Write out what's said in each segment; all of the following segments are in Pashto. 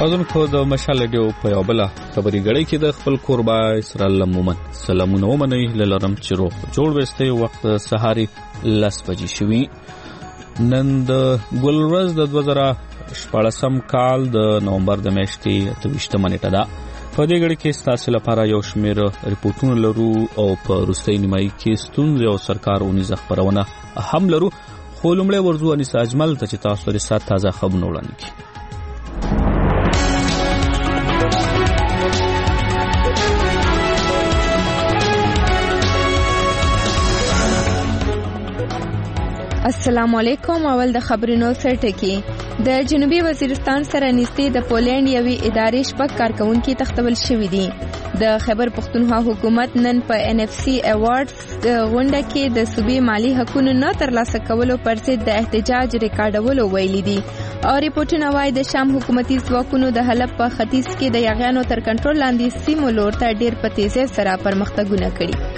اوزونکو د مشال ډیو په یو بل خبري غړي کې د خپل قربا اسرائیل مومن سلامونه ومني للرم چیرو جوړ وسته وخت سحاري لس بجې شوي نن د ګلورز د 2014 کال د نومبر د میاشتې 28 نیټه ده په دې غړي کې ستاسو لپاره یو شمېر ریپورتونه لرو او په روسي نیمایي کې ستونزې او سرکارونی خبرونه هم لرو خو لومړی ورځو انیس اجمل ته چې تاسو لري سات تازه خبرونه وړاندې کړئ. السلام علیکم. اول د خبرونو سرټکی د جنوبي وزیرستان سره نږدې د پولند یوې ادارې شپږ کارکونکي تختول شوې دي. د خیبر پختونخوا حکومت نن په NFC ایوارډز غونډه کې د صوبې مالی حقوقو نه ترلاسه کولو پر ضد د احتجاج ریکارډولو ویلي دي او ریپورتونه وايي د شام حکومتي ځواکونو د حلب په ختیځ کې د یاغیانو تر کنټرول لاندې سیمو لور ته ډېر په تیزۍ سره پرمختګونه کړي.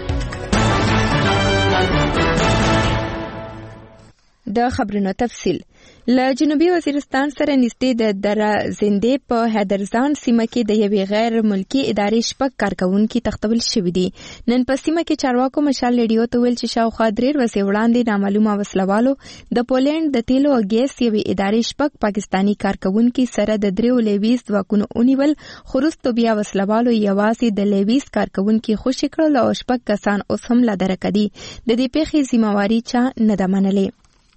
د خبرونو تفصیل له جنوبي وزیرستان سره نږدې د درزندې په حیدرزان سیمه کې د یوې غیر ملکی ادارې شپږ کارکونکي تختول شوي دي. نن په سیمه کې چارواکو مشال ریډیو ته ویل چې شاوخوا 3 ورځې وړاندې نامعلومه وسلوالو د پولند د تیلو او ګیس یوې ادارې شپږ پاکستانی کارکونکي سره د 3 لیویز ځواکونو ونیول خو وروسته بیا وسلوالو یوازې د لیویز کارکونکي خوشي کړل او شپږ کسان اوس هم لا درکه دي. د دې پیښې ذمہواري چا نه ده منلې.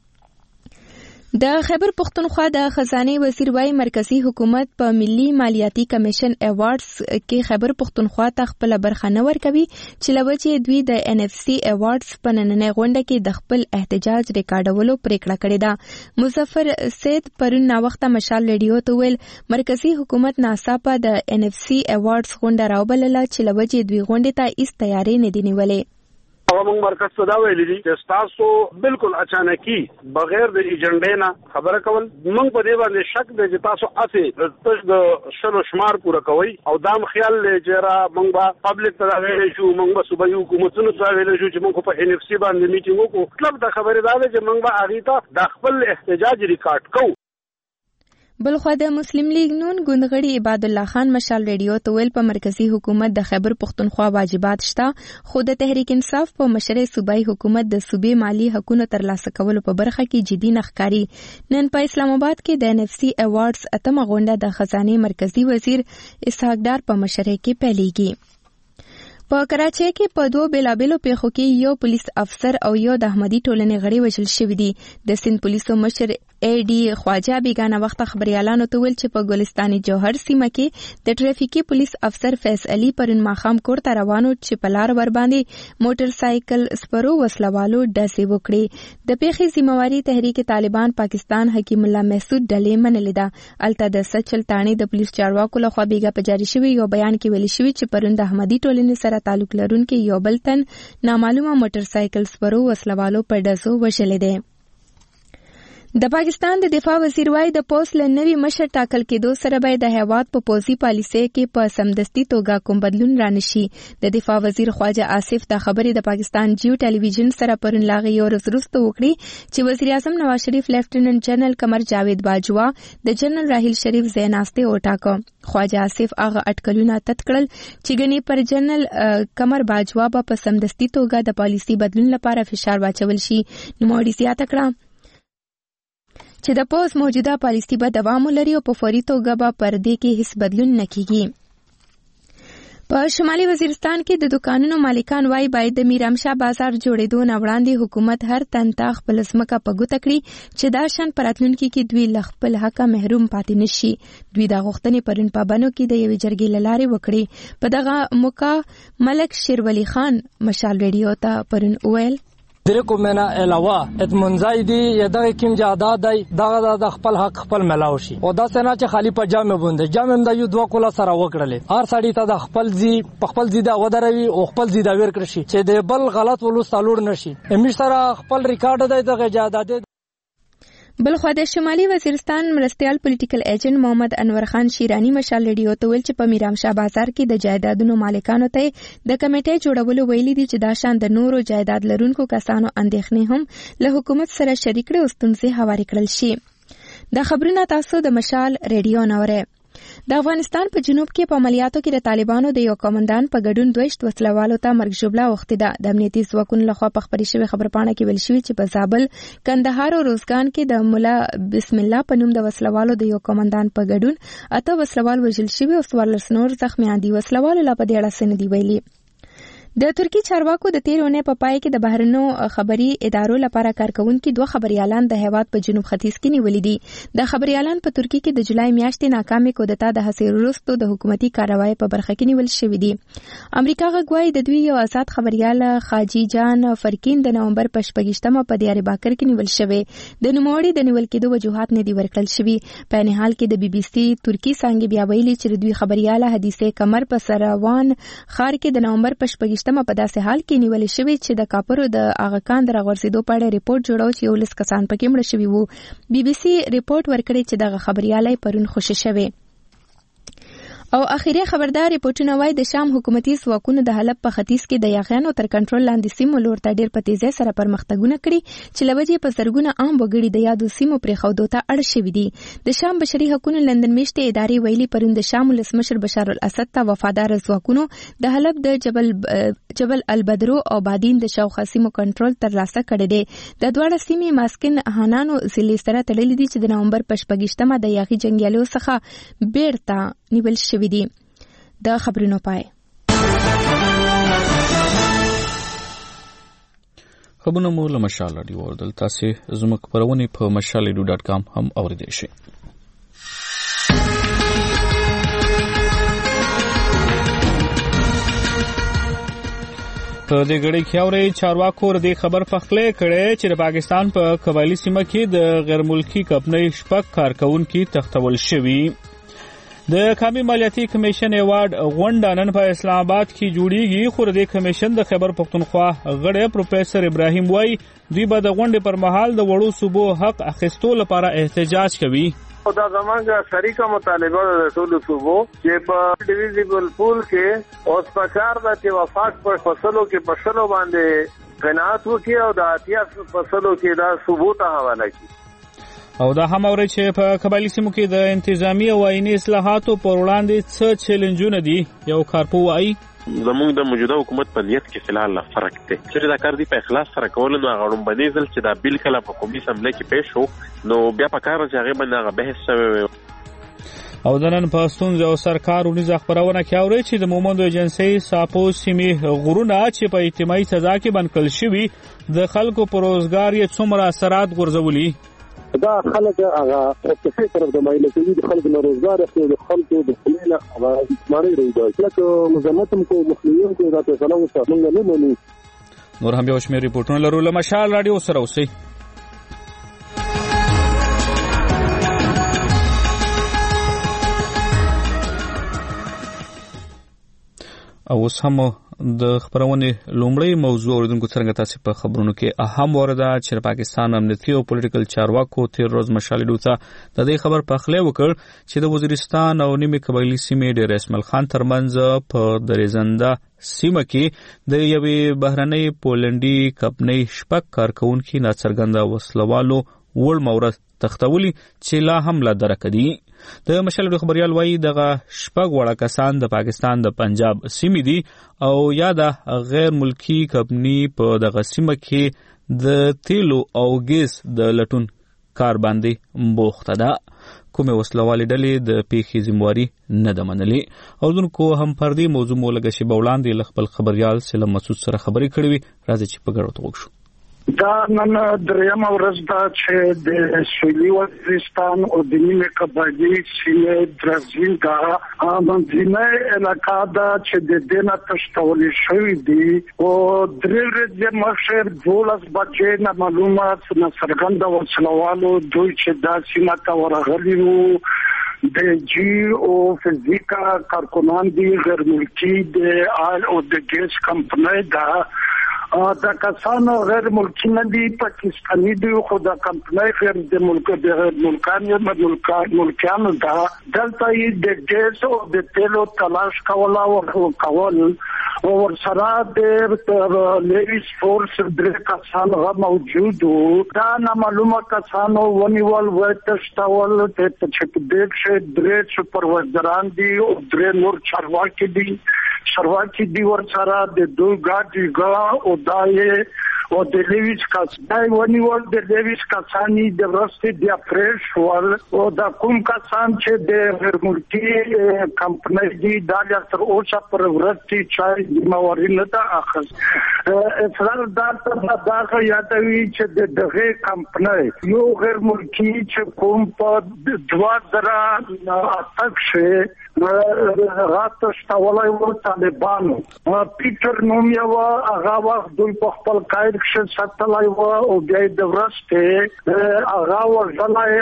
د خیبر پختونخوا د خزانه وزیر وايي مرکزی حکومت په ملي مالیاتي کمیشن ایوارډز کې خیبر پختونخوا ته خپل برخه نه ورکوي چې لوجه دوی د NFC ایوارډز په نننۍ غونډه کې د خپل احتجاج ریکارډولو پریکړه کړې ده. مظفر سید پرون نا وخته مشال ریډیو ته ویل مرکزی حکومت ناڅاپه د NFC ایوارډز غونډه راوبلله چې لوجه دوی غونډې ته هیڅ تیاری نه دی نیولې. موږ مرکز ته دا ویلي دي چې تاسو بالکل اچانکي بغیر د ایجنډا نه خبره کول موږ په دې باندې شک دی چې تاسو اسې د شلو شمار پوره کوي او دا خیال لري چې را موږ به پبلک ته ویل شو موږ به صوبایي حکومتونو ته ویل شو چې موږ په NFC باندې میټینګ وکړو. مطلب دا خبره ده چې موږ به هغه ته د خپل احتجاج ریکارډ کوو. بلخوا د مسلم لیگ نون ګوندغړي عباد الله خان مشال ریډیو ته ویل په مرکزی حکومت د خیبر پختونخوا واجبات شته خو د تحریک انصاف په مشرۍ صوبایي حکومت د صوبې مالی حقوقو ترلاسه کولو په برخه کې جدي نخکاری. نن په اسلام آباد کې د NFC ایوارډز اتمه غونډه د خزانه مرکزی وزیر اسحاق ډار په مشرۍ کې پیلېږي. په کراچۍ کې په 2 بیلابیلو پیښو کې یو پولیس افسر او یو د احمدي ټولنې غړي وژل شوي دي. د سند پولیسو مشر AD خواجه بیگانه وخت خبريالانو ته ویل چې په ګلستاني جوهر سیمه کې د ټریفیکي پولیس افسر فیض علي پرون ماخام کور ته روانو چې په لار ور باندې موټر سایکل سپرو وسلوالو ډزې وکړي. د پیښې ذمہواري تحریک طالبان پاکستان حکیم الله محسود ډلې منلې ده. الته د سچل تانی د پولیس چارواکو لخوا بیګه په جاری شوی یو بیان کې ویل شوی چې پرون د احمدي ټولنې سره تعلق لرونکي یو بل تن نامعلومه موټر سایکل سپرو وسلوالو په ډزو وشلې ده. د پاکستان د دفاع وزیر وايي د پوست له نوي مشر ټاکل کېدو سره به د هیواد په پوځي پالیسۍ کې په سمدستي توګه کوم بدلون رانشي. د دفاع وزیر خواجه آصف دا خبرې د پاکستان جیو ټلویزیون سره پرون لاغې یو ورځ وروسته وکړي چې وزیر اعظم نواز شریف لیفټیننټ جنرال قمر جاوید باجوا د جنرال راحیل شریف ځایناسته وټاکه. خواجه آصف هغه اټکلونه تت کړل چې ګنې پر جنرال قمر باجوا په سمدستي توګه د پالیسي بدلون لپاره فشار واچول شي. نوموړي زیاته کړه چې د پوز موجوده پالیسي به دوام ولري او په فوري توګه به پر دې کې هیڅ بدلون نه کیږي. په شمالي وزیرستان کې د دکانونو مالکان وايي باید د میرامشاه بازار جوړېدو نه وړاندې حکومت هر تن ته خپل ځمکه په ګوته کړي چې دا شان په راتلونکي کې دوی له خپل حقه محروم پاتې نشي. دوی دا غوښتنې پرون په بنو کې د یوې جرګې له لارې وکړې. په دغه موقع ملک شیرولی خان مشال ریډیو ته پرون وویل درې کومه علاوه اتمنځای دی یدغه کیم جاداد دی دغه د خپل حق خپل ملاو شي او دا څنګه چې خالی په جامه بوند جامه د یو دوه کوله سره وکړلې هر سړی ته د خپل زی په خپل زی دا ودروي او خپل زی دا ور کړی چې د بل غلط ولو سالور نشي امی سره خپل ریکارډ دی دغه جاداد. بلخوا د شمالي وزیرستان مرستیال پولیټیکل ایجنټ محمد انور خان شیرانی مشال ریډیو ته ویل چې په میرامشاه بازار کې د جایدادونو مالکانو ته د کمیټې جوړولو ویلي دي چې دا شان د نورو جایداد لرونکو کسانو اندېښنې هم له حکومت سره شریک کړي او ستونزې هوارې کړل شي. دا خبرونه تاسو د مشال ریډیو نوره. د افغانستان په جنوب کې په عملیاتو کې د طالبانو د یو کمانډان په ګډون 22 وسلوالو ته مرګ ژوبله وختي ده. د امنیتي ځواکونو لخوا په خبري شوی خبرپاڼه کې ویل شوی چې په زابل، کندهار او روزګان کې د مولا بسم الله په نوم د وسلوالو د یو کمانډان په ګډون 8 وسلوال وژل شوي او 14 نور زخمیان دي. وسلوالو لا په دې اړه څه نه دي ویلي. د ترکی چارواکو د تیر اونۍ په پای کې د بهرنیو خبري ادارو لپاره کارکونکي 2 خبريالان د هیواد په جنوب ختیځ کې نیولې دي. د خبريالان په ترکی کې د جولای میاشتې ناکامې کودتا د هڅې وروسته د حکومتي کاروایی په برخه کې نیول شوې دي. امریکا غواړي د دوی یو آزاد خبريال خاجي جان فرکین د نومبر په 28مه په دیار باکر کې نیول شوی. د نوموړي د نیول کېدو وجوهات نه دي ورکړل شوي. په نه حال کې د بي بي سي ترکی څنګه بیا ویلي چې د دوی خبريال حدیثه کمر په سراوان خار کې د نومبر په 28مه په داسې حال کې نیول شوی چې د کاپرو د اغاکان در غورځېدو په اړه ریپورت جوړاو چې 19 کسان پکې مړه شوي وو. بي بي سي ریپورت ورکړی چې دغه خبريالي پرون خوشی شوی. او اخیری خبردار ریپورتونه وایي د شام حکومتي ځواکونو د حلب په ختیځ کې د یاغیانو تر کنټرول لاندې سیمو لور ته ډېر په تیزۍ سره پرمختګونه کړي چې لوجې په زرګونه عام وګړي د یادو سیمو پرېښودو ته اړ شوي دي. د شام بشري حقوقو لندن میشتې ادارې ویلي پرون د شام ولسمشر بشار الاسد ته وفادار ځواکونو د حلب د جبل البدرو او بادین د شاوخوا سیمو کنټرول ترلاسه کړی دی. د دواړه سیمې ماسکن هانانو ضلع سره تړلې دي چې د نومبر په 28مه د یاغي جنګیالیو څخه بیرته نیول شوي دي. د خبرونو پای خبرونه مو له مشال راډیو اوردل. تاسو زموږ خبرونه په mashalradio.com هم اوریدئ شئ. په دې غړي کې اوري چارواکو د خبر پخلې کړي چې د پاکستان په قبایلی سیمه کې د غیر ملکی کمپنۍ شپږ کارکونکو تختول شوي. د قومي مالیاتي کمیشن ایوارډ غونډه نن په اسلام آباد کې جوړیږي. خو د کمیشن د خیبر پختونخوا غړی پروفیسور ابراهیم وای دوی به د غونډې پر مهال د وړو صوبو حق اخیستو لپاره احتجاج کوي. دا زمونږ شریکه مطالبه ده د ټولو صوبو چې په ډیویزیبل پول کې اوس پکار ده چې وفاق په فصلو کې په شلو باندې قناعت وکړي او د اتیا فصلو کې دا صوبو ته حواله کړي. او دا هم اوري چې په قبایلی سیمو کې د انتظامی او آئینی اصلاحاتو پر وړاندې څه چیلنجونه دي. یو کارپو وايي زموږ د موجوده حکومت په نیت کې فلال فرق دی چې دا کار دی په اخلاص سره کول نو غړم باندې ځل چې دا بل کله په قومي اسمبلی کې پېښ شو نو بیا په کار چې هغه باندې بحث شوی. او د نن په ستونزو او سرکارونیزه خبرونه کې اوري چې د مومندو ایجنسی ساپو سیمې غرونه چې په اجتماعي سزا کې بند کړل شوي د خلکو پر روزګار یې څومره اثرات غورځولي. دا خلک هغه په څه طرف د مایل کوي د خلکو روزګار اخلي د خلکو د خلیله هغه ماری راځي چې مزمتم کو مخنیون کو دا څه سلام وسه موږ نه مونږ نور هم یو شمېر ریپورتونه لرو. له مشال راډیو سره اوسئ. او اوس هم د خبرونه لومړی موضوع اوریدونکو څنګه تاسو په خبرونو کې اهم ورده چې پاکستان امنیتي او پولیټیکل چارواکو تیر روز مشالډو ته د دې خبر پخلی وکړ چې د وزیرستان او نیمه قبایلی سیمې ډېر اسماعیل خان ترمنځ په درېزنده سیمه کې د یوې بهرنۍ پولنډي کمپنۍ شپږ کارکونکي ناڅرګنده وسلوالو وړ مورد تختولي چې لا هم لا درک دي. د مشالډو خبريال وایي دغه شپږ وړه کسان د پاکستان د پنجاب سیمې دي او یا د غیر ملکی کمپنۍ په دغه سیمه کې د تیلو او ګیس د لټون کار باندې بوخته ده. کومه وسلوالې ډلې د پیښې ذمہواری نه ده منلې. اوردونکو هم پر دې موضوع مولګه شی بولاندې لخپل خبريال سلام مسعود سره خبرې کړې وي. راځي چې په ګډه وګورو. دا نن دریم ورځ ده چې د سویلي وزیرستان او د نیمه قبایلی سیمې درزینګه منځنۍ علاقه ده چې د دینه تشتول شوی دی او درې ورځې مخکې 12 بجې نه معلومات څرګنده وسلوالو دوی چې دا سیمه ته ورغلي وو د جی او فزیکا کارکنان دی غیر ملکی د آل او د ګیس کمپنۍ ده. دا کسانو غیر ملکی نه دي پاکستاني دي خو دا کمپنۍ غیر د ملکانو ده. دلته یې د ګیس او د تیلو تلاش کول ورسره د لیویس فورس درې کسان موجود وو. دا نامعلومه کسانو ونیول تشتول چې دیک شه درې سپروایزران دي او درې نور چارواکي دي ورسره د دوی ګاډي ګا او دای او د لیویس کسان ونیول د لیویس کسانی د ورستي د افریش ول او د کوم کسان چې د غیر ملکی کمپنۍ دي دا تر اوسه پر ورستي چای د مورینه ته اخذ اصرار دا یادوي چې دغه کمپنۍ یو غیر ملکی چې کوم په 2008 شه رات شتاولای و طالبانو پیټر نوم یو هغه وخت دوی په خپل قائد کې ساتلای و او بیا د ورسته هغه ورځلای.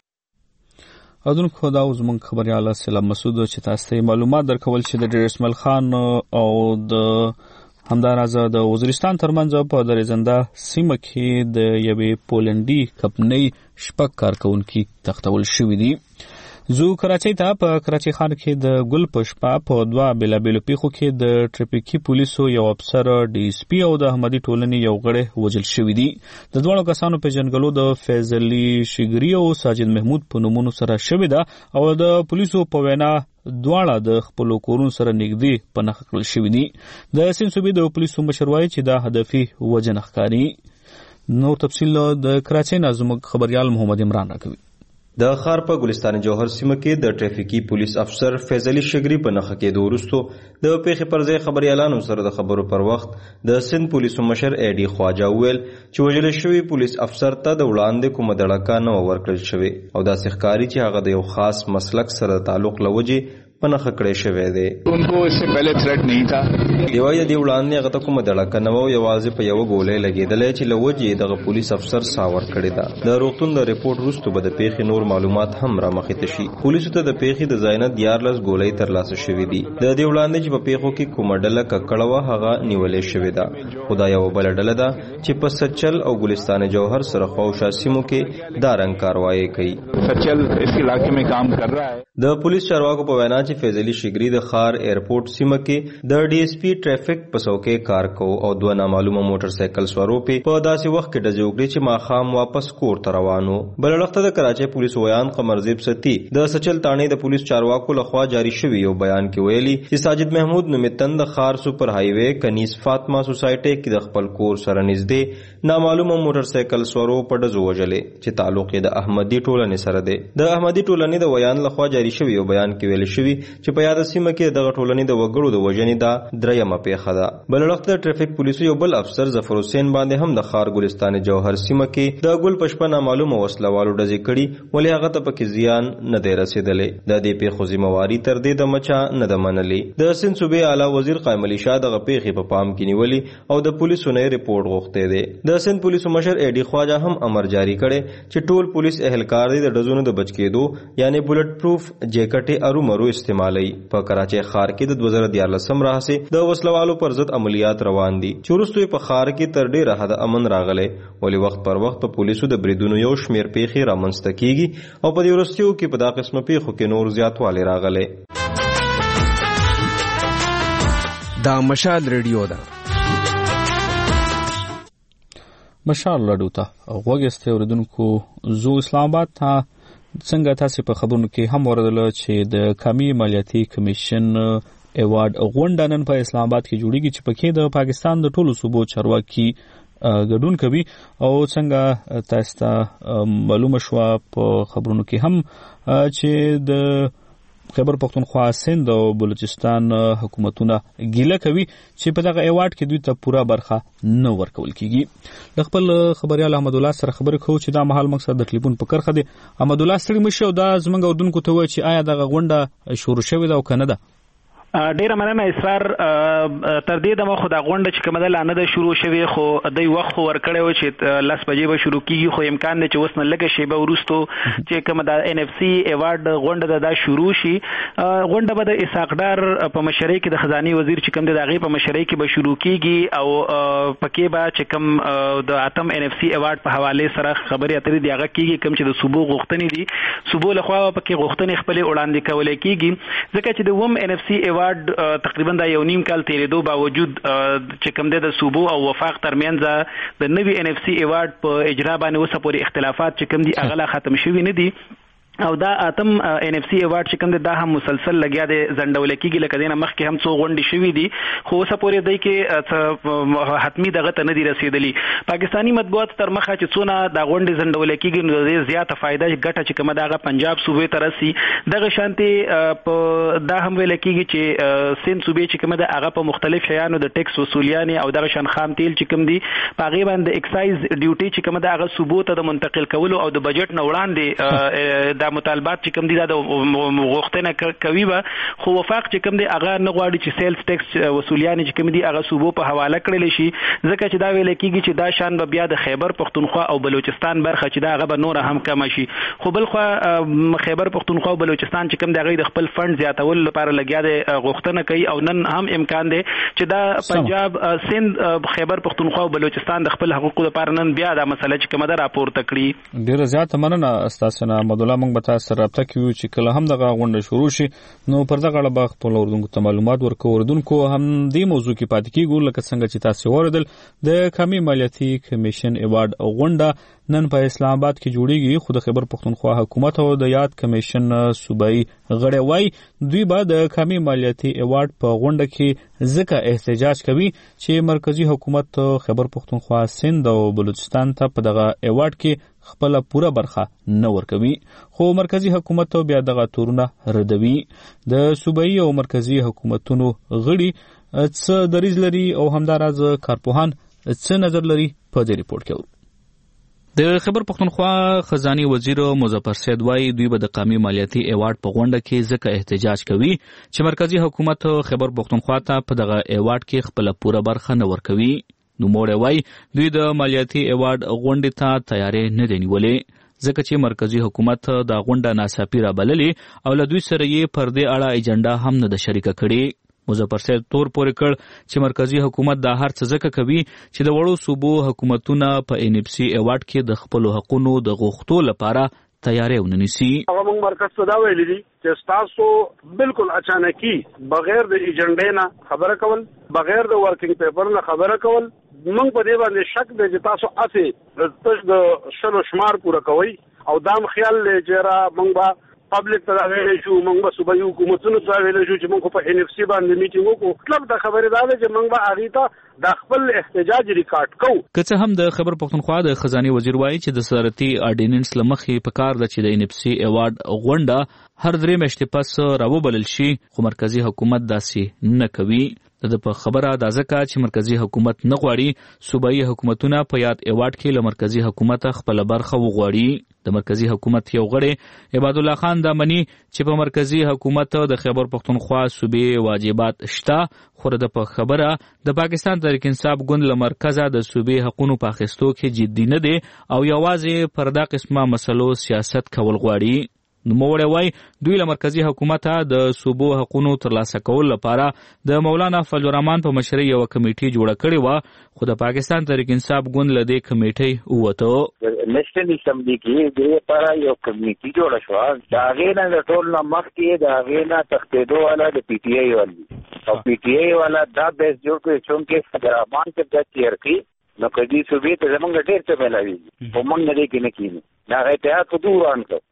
اذن خدا زمون خبرياله سلام مسعود چې تاسو ته معلومات درکول چې د ډیر اسماعیل خان او د همدارازه د وزیرستان ترمنځ په درېزنده سیمه کې د یوې پولندي کمپنۍ شپږ کارکونکي تختول شوي دي. زو کراچۍ ته په کراچۍ خان کې د ګل پشپا په دوا بلابلو پیښو کې د ټریفیکي پولیسو یو افسر ډي اس پی او د احمدي ټولنې یو غړی وژل شوی دی. د دوه کسانو په جنګلو د فیض علي شګری او ساجد محمود په نومونو سره شوی ده او د پولیسو په وینا دواړه د خپل کورونو سره نږدې په نښه کړل شوی دي. د سند صوبې د پولیسو مشر وایي چې دا هدفي وجه نه ښکاري. نور تفصیل د کراچۍ نه زموږ خبريال محمد عمران راکوي. د خار په ګلستان جوهر سیمه کې د ټریفیکي پولیس افسر فیض علي شګری په نخښه کې وروسته د پیښې پر ځای خبريالانو سره د خبرو پر وخت د سند پولیسو مشر اې ډي خواجه ویل چې وژل شوی پولیس افسر ته د وړاندې کومه دړکه نه ورکړل شوی او دا ښکاري چې هغه د یو خاص مسلک سره تعلق لوجي پنخه کړی شوی دی. انکو اس سے پہلے تھریٹ نہیں تھا. دیوای دی وړاندې هغه ته کومه دړکه نه و یوازې په یو ګولې لګېدلې چې لوجي دغه پولیس افسر ساور کړی دا. د روغتون د ریپورت وروسته به د پیښې نور معلومات هم را مخې ته شي. پولیسو ته د پیښې د ځای نه 14 ګولې ترلاسه شوې دي. د دې وړاندې چې په پیښو کې کومه ډله ککړه وه هغه نیولې شوې ده. خو دا یو بله ډله ده چې په سچل او ګلستان جوهر سره خواوشا سیمو کې دا رنګ کاروایي کوي. سچل اس علاقے میں کام کر رہا ہے. د پولیس چارواکو په وینا چې فیض علي شګری د خار ایرپورټ سیمه کې د ډي اس پی ټریفیک په څوکۍ کار کوي او دوه نامعلومه موټر سایکل سوارو په داسې وخت کې ډزې وکړې چې ماښام واپس کور ته روانو. بل وخت د کراچۍ پولیس ویان قمرزیب ستی د سچل تانې د پولیس چارواکو لخوا جاری شوی یو بیان کې ویلي چې ساجد محمود نومتن د خار سپر های وې کنیز فاطمه سوسایټي کې د خپل کور سره نږدې نامعلومه موټر سایکل سوارو په ډزو وژلې چې تعلق یې د احمدي ټولنې سره دی. د احمدي ټولنې د ویان لخوا جاری شوی یو بیان کې ویل شوی چې په یاد سیمه کې دغه ټولنې د وګړو د وژنې دا دریمه پیښه ده. بل وخت د ټریفیک پولیسو یو بل افسر ظفر حسین باندې هم د خار ګلستان جوهر سیمه کې د ګل پشپا نامعلومه وسلوالو ډزې کړي ولې هغه ته پکې زیان نه دی رسېدلی. د دې پیښو ذمہواري تر دې د مچا نه ده منلې. د سند صوبې اعلی وزیر قائم علي شاه دغه پیښې په پام کې نیولې او د پولیسو نه ریپورت غوښتی دی. د سند پولیسو مشر اې ډي خواجه هم امر جاری کړی چې ټول پولیس اهلکار دي د ډزونو د بچ کېدو یعنی بلټ پروف جیکټې ارومرو استعمالي. په کراچۍ خار کې د 2014 راهیسې د وسلوالو پر ضد عملیات روان دي چې وروسته په خار کې تر ډیره حد امن راغلی ولې وخت پر وخت په پولیسو د بریدونو یو شمیر پیښې رامنځته کیږي او په دې وروستیو کې په دا قسمه پیښو کې نور زیاتوالی راغلی. دا مشال ریډیو ده. مشال راډیو ته غوږ استئ اوریدونکو. زو اسلام آباد ته څنګه تاسو په خبرونو کې هم اوریدل چې د قومي مالیاتي کمیشن ایوارډ غونډه نن په اسلام آباد کې جوړیږي چې پکې د پاکستان د ټولو صوبو چارواکي ګډون کوي او څنګه تاسو ته معلومه شوه په خبرونو کې هم چې د خیبر پختونخوا سند او بلوچستان حکومتونه ګیله کوي چې په دغه ایوارډ کې دوی ته پوره برخه نه ورکول کیږي. د خپل خبريال احمد الله سره خبرې کوو چې دا مهال مقصد د ټلیفون په کرخه دی. احمد الله ستړي مشه او دا زمونږ اردوونکو ته وایي چې آیا دغه غونډه شروع شوې ده او کنه ده؟ ډیره مننه اسرار. تر دې دمه خو دا غونډه چې کومه ده نه ده شروع شوې خو دوی وخت ورکړی و چې 10 بجې به شروع کیږي خو امکان دی چې اوس نه لږه شیبه وروسته چې کومه د NFC ایوارډ غونډه ده دا شروع شي. غونډه به د اسحاق ډار په مشرۍ کې د خزانه وزیر چې کوم دی د هغې په مشرۍ کې به شروع کیږي او پکې به چې کوم د اتم NFC ایوارډ په حواله سره خبرې اترې دی هغه کیږي کوم چې د صوبو غوښتنې دي صوبو لخوا پکې غوښتنې خپلې وړاندې کولې کیږي ځکه چې د وم NFC ایوارډ تقریبا د یو نیم کال تیریدو باوجود چې کوم د صوبو او وفاق ترمنځ د نوي NFC ایوارډ په اجرا باندې اوسه پورې اختلافات چې کوم دي هغه لا ختم شوي نه دي او دا اتم NFC ایوارډ چې کوم دا هم مسلسل لګیا دی زندول کېږي لکه دینه مخکې هم څو غونډې شوې دي خو اوسه پورې دی کې حتمی دغه ته نه دی رسیدلی پاکستانی مطبوعات تر مخه چې څونه دا غونډې زندول کېږي نو زیاته فائدہ ګټه چې کومه دغه پنجاب صوبې ته رسي دغه شانتي په دا هم ویل کېږي چې سین صوبې چې کومه د هغه په مختلف شیانو د ټیکس وصولیانه او دغه شان خام تیل چې کوم دي پاغي باندې اکسایز ډیوټي چې کومه د هغه صوبو ته د منتقل کولو او د بجټ نه وړاندې دا مطالبات چې کوم دي دا غوښتنه کوي خو وفاق چې کوم دي هغه نه غواړي چې سیلز ټیکس وصولیانه چې کوم دي هغه صوبو په حواله کړل شي ځکه چې دا ویل کېږي چې دا شان به بیا د خیبر پختونخوا او بلوچستان برخه چې دا هغه به نور هم کم شي خو بل خو خیبر پختونخوا او بلوچستان چې کوم دی هغه د خپل فند زیاتول لپاره لګیا دي غوښتنه کوي او نن هم امکان دی چې دا پنجاب سند خیبر پختونخوا او بلوچستان د خپل حقوقو لپاره نن بیا دا مسله چې کومه ده راپورته کړي ډیره زیاته مننه استاد محمد الله موږ به تاسو رابطه کوو چې کله هم دغه غونډه شروع شي نو پر دغه اړه به خپل اوردونکو ته معلومات ورکوو اوردونکو هم دې موضوع کې پاتې کیږو لکه څنګه چې تاسو اوریدل د قومي مالیاتي کمیشن ایوارډ غونډه نن په اسلام آباد کې جوړیږي خو د خیبر پختونخوا حکومت او د یاد کمیشن صوبایي غړي وای دوی به د قومي مالیاتي ایوارډ په غونډه کې ځکه احتجاج کوي چې مرکزی حکومت خیبر پختونخوا سند او بلوچستان ته په دغه ایوارډ کې خپل پوره برخه نه ورکوي خو مرکزی حکومت بیا دغه تورونه ردوي د صوبایي او مرکزی حکومتونو غړي څه دریځ لري او همداراز کارپوهان څه نظر لري په دې ریپورت کې د خیبر پختونخوا خزاني وزیر مظفر سید وای دوی به د قومي مالیاتي ایوارډ په غونډه کې ځکه احتجاج کوي چې مرکزی حکومت خیبر پختونخوا ته په دغه ایوارډ کې خپل پوره برخه نه ورکوي نو موړ وای دوی د مالیاتي ایوارډ غونډې ته تیارې نه دي نیولې ځکه چې مرکزی حکومت د غونډه ناڅاپي رابللې او له دوی سره یې پر دې اړه ایجنډا هم نه ده شریکه کړې مظفر سید تور پورې کړ چې مرکزی حکومت دا هر څه ځکه کوي چې د وړو صوبو حکومتونه په NFC ایوارډ کې د خپل حقوقو د غوښتو لپاره تیارې ونیسي هغه موږ مرکز ته دا ویلي دي چې تاسو بالکل اچانکي بغیر د ایجنډا نه خبره کول بغیر د ورکینګ پیپر نه خبره کول موږ په دې باندې شک دی چې تاسو اسه د شلو شمار پوره کوي او دام خیال لري را موږ پبلک ته ویل شو موږ به صوبایي حکومتونو ته ویل شو چې موږ په NFC باندې میټینګ وکړو مطلب دا خبره ده چې موږ به هغه ته د خپل احتجاج ریکارډ کوو که څه هم د خیبر پختونخوا د خزاني وزیر وایي چې د صدارتي اډیننس لمخې په کار ده چې د NFC ایوارډ غونډه هر درې میاشتې پس راوبلل شي خو مرکزی حکومت داسې نه کوي د په خبره دا ځکه چې مرکزی حکومت نه غواړي صوبایي حکومتونه په یاد ایوارډ کې له مرکزی حکومت خپل برخه وغواړي د مرکزی حکومت یو غړی عباد الله خان دا مني چې په مرکزی حکومت د خیبر پختونخوا صوبې واجبات شته خو د په خبره د پاکستان تحریک انصاف ګوند له مرکزه د صوبې حقوقو په اخیستو کې جدي نه دي او یوازې پر دا قسمه مسلو سیاست کول غواړي نو موړی وای دوی له مرکزی حکومت د صوبو حقوقو ترلاسه کول لپاره د مولانا فضل الرحمن په مشرۍ یو کمیټه جوړه کړې و خو د پاکستان تحریک انصاف ګوند له دې کمیټې ووته نېشنل اسمبلی کې د لپاره یو کمیټه جوړه شو دا غینا د ټول مخکې دا غینا تختیدو والا د PTI والی او PTI والا دا بیس جوړ کړی چې فضل الرحمن ته د تیرکی نو کدي صوبې ته زمونږ ډېر څه ملاوي په مونږ نه کې نه کینی دا غیته په دوران کې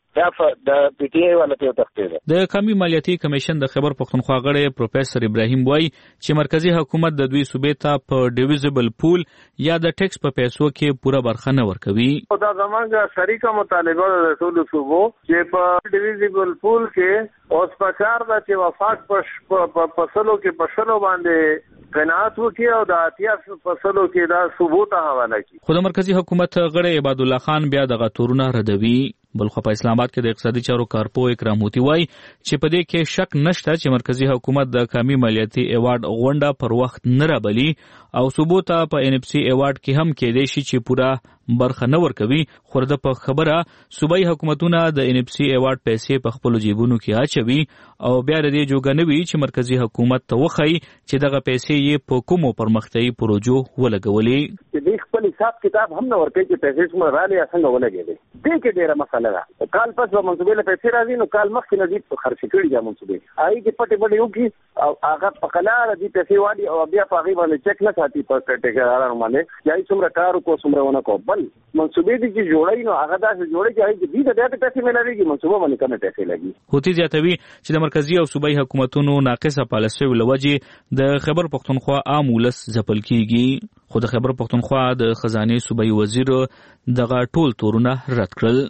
د PTI والا ته تختیده د قومي مالیاتي کمیشن د خیبر پختونخوا غړی پروفیسور ابراهیم وای چې مرکزی حکومت د دوی صوبې ته په ډیویزبل پول یا د ټیکس په پیسو کې پوره برخه نه ورکوي دا زمونږ شریکه مطالبه ده ټول صوبو چې په ډیویزبل پول کې اوس پکار ده چې وفاق په فصلو کې په شلو باندې قناعت وکړي او د اتیا فصلو کې دا صوبو ته حواله کړي خو د مرکزی حکومت غړی عباد الله خان بیا دغه تورونه ردوي بلخو په اسلام آباد کې د اقتصادي چارو کارپو اکرام هوتی وای چې په دې کې شک نشته چې مرکزی حکومت د قومي مالیاتي ایوارډ غونډه پر وخت نه رابلی او صوبو ته په NFC ایوارډ کې هم کېدای شي چې پوره برخه نه ورکوي خو د په خبره صوبایي حکومتونه د NFC ایوارډ پیسې په خپل جیبونو کې اچوي او بیا د دې جوګه نه وي چې مرکزی حکومت ته وخی چې دغه پیسې یې په کومو پرمختیایي پروژو ولګولې. دې خپل حساب کتاب هم نه ورکوي چې پیسې څومره رالې څنګه ولګېدې. دې کې ډېره مسله ده. کال پس به منصوبې له پیسې راځي نو کال مخکې نه دي خرڅ کړي دي منصوبې هغې کې پټې پټې وکړي او هغه په قلاره دي پیسې واړي او بیا په هغې باندې چک نه ساتي په ټیکرارانو باندې چې هغې څومره کار وکړو څومره ونه کړو. بل منصوبې دي چې جوړوي نو هغه داسې جوړوي چې هغې کې دې ته بیا پیسې میلاوېږي منصوبه باندې کمې پیسې لګي. هوتي زیاتوي چې د مرکزي او صوبایي حکومتونو ناقصه پالیسیو له وجې د خیبر پښتونخوا عام ولس ځپل کیږي خو د خیبر پښتونخوا د خزانې صوبایي وزیر دغه ټول تورونه رد کړل.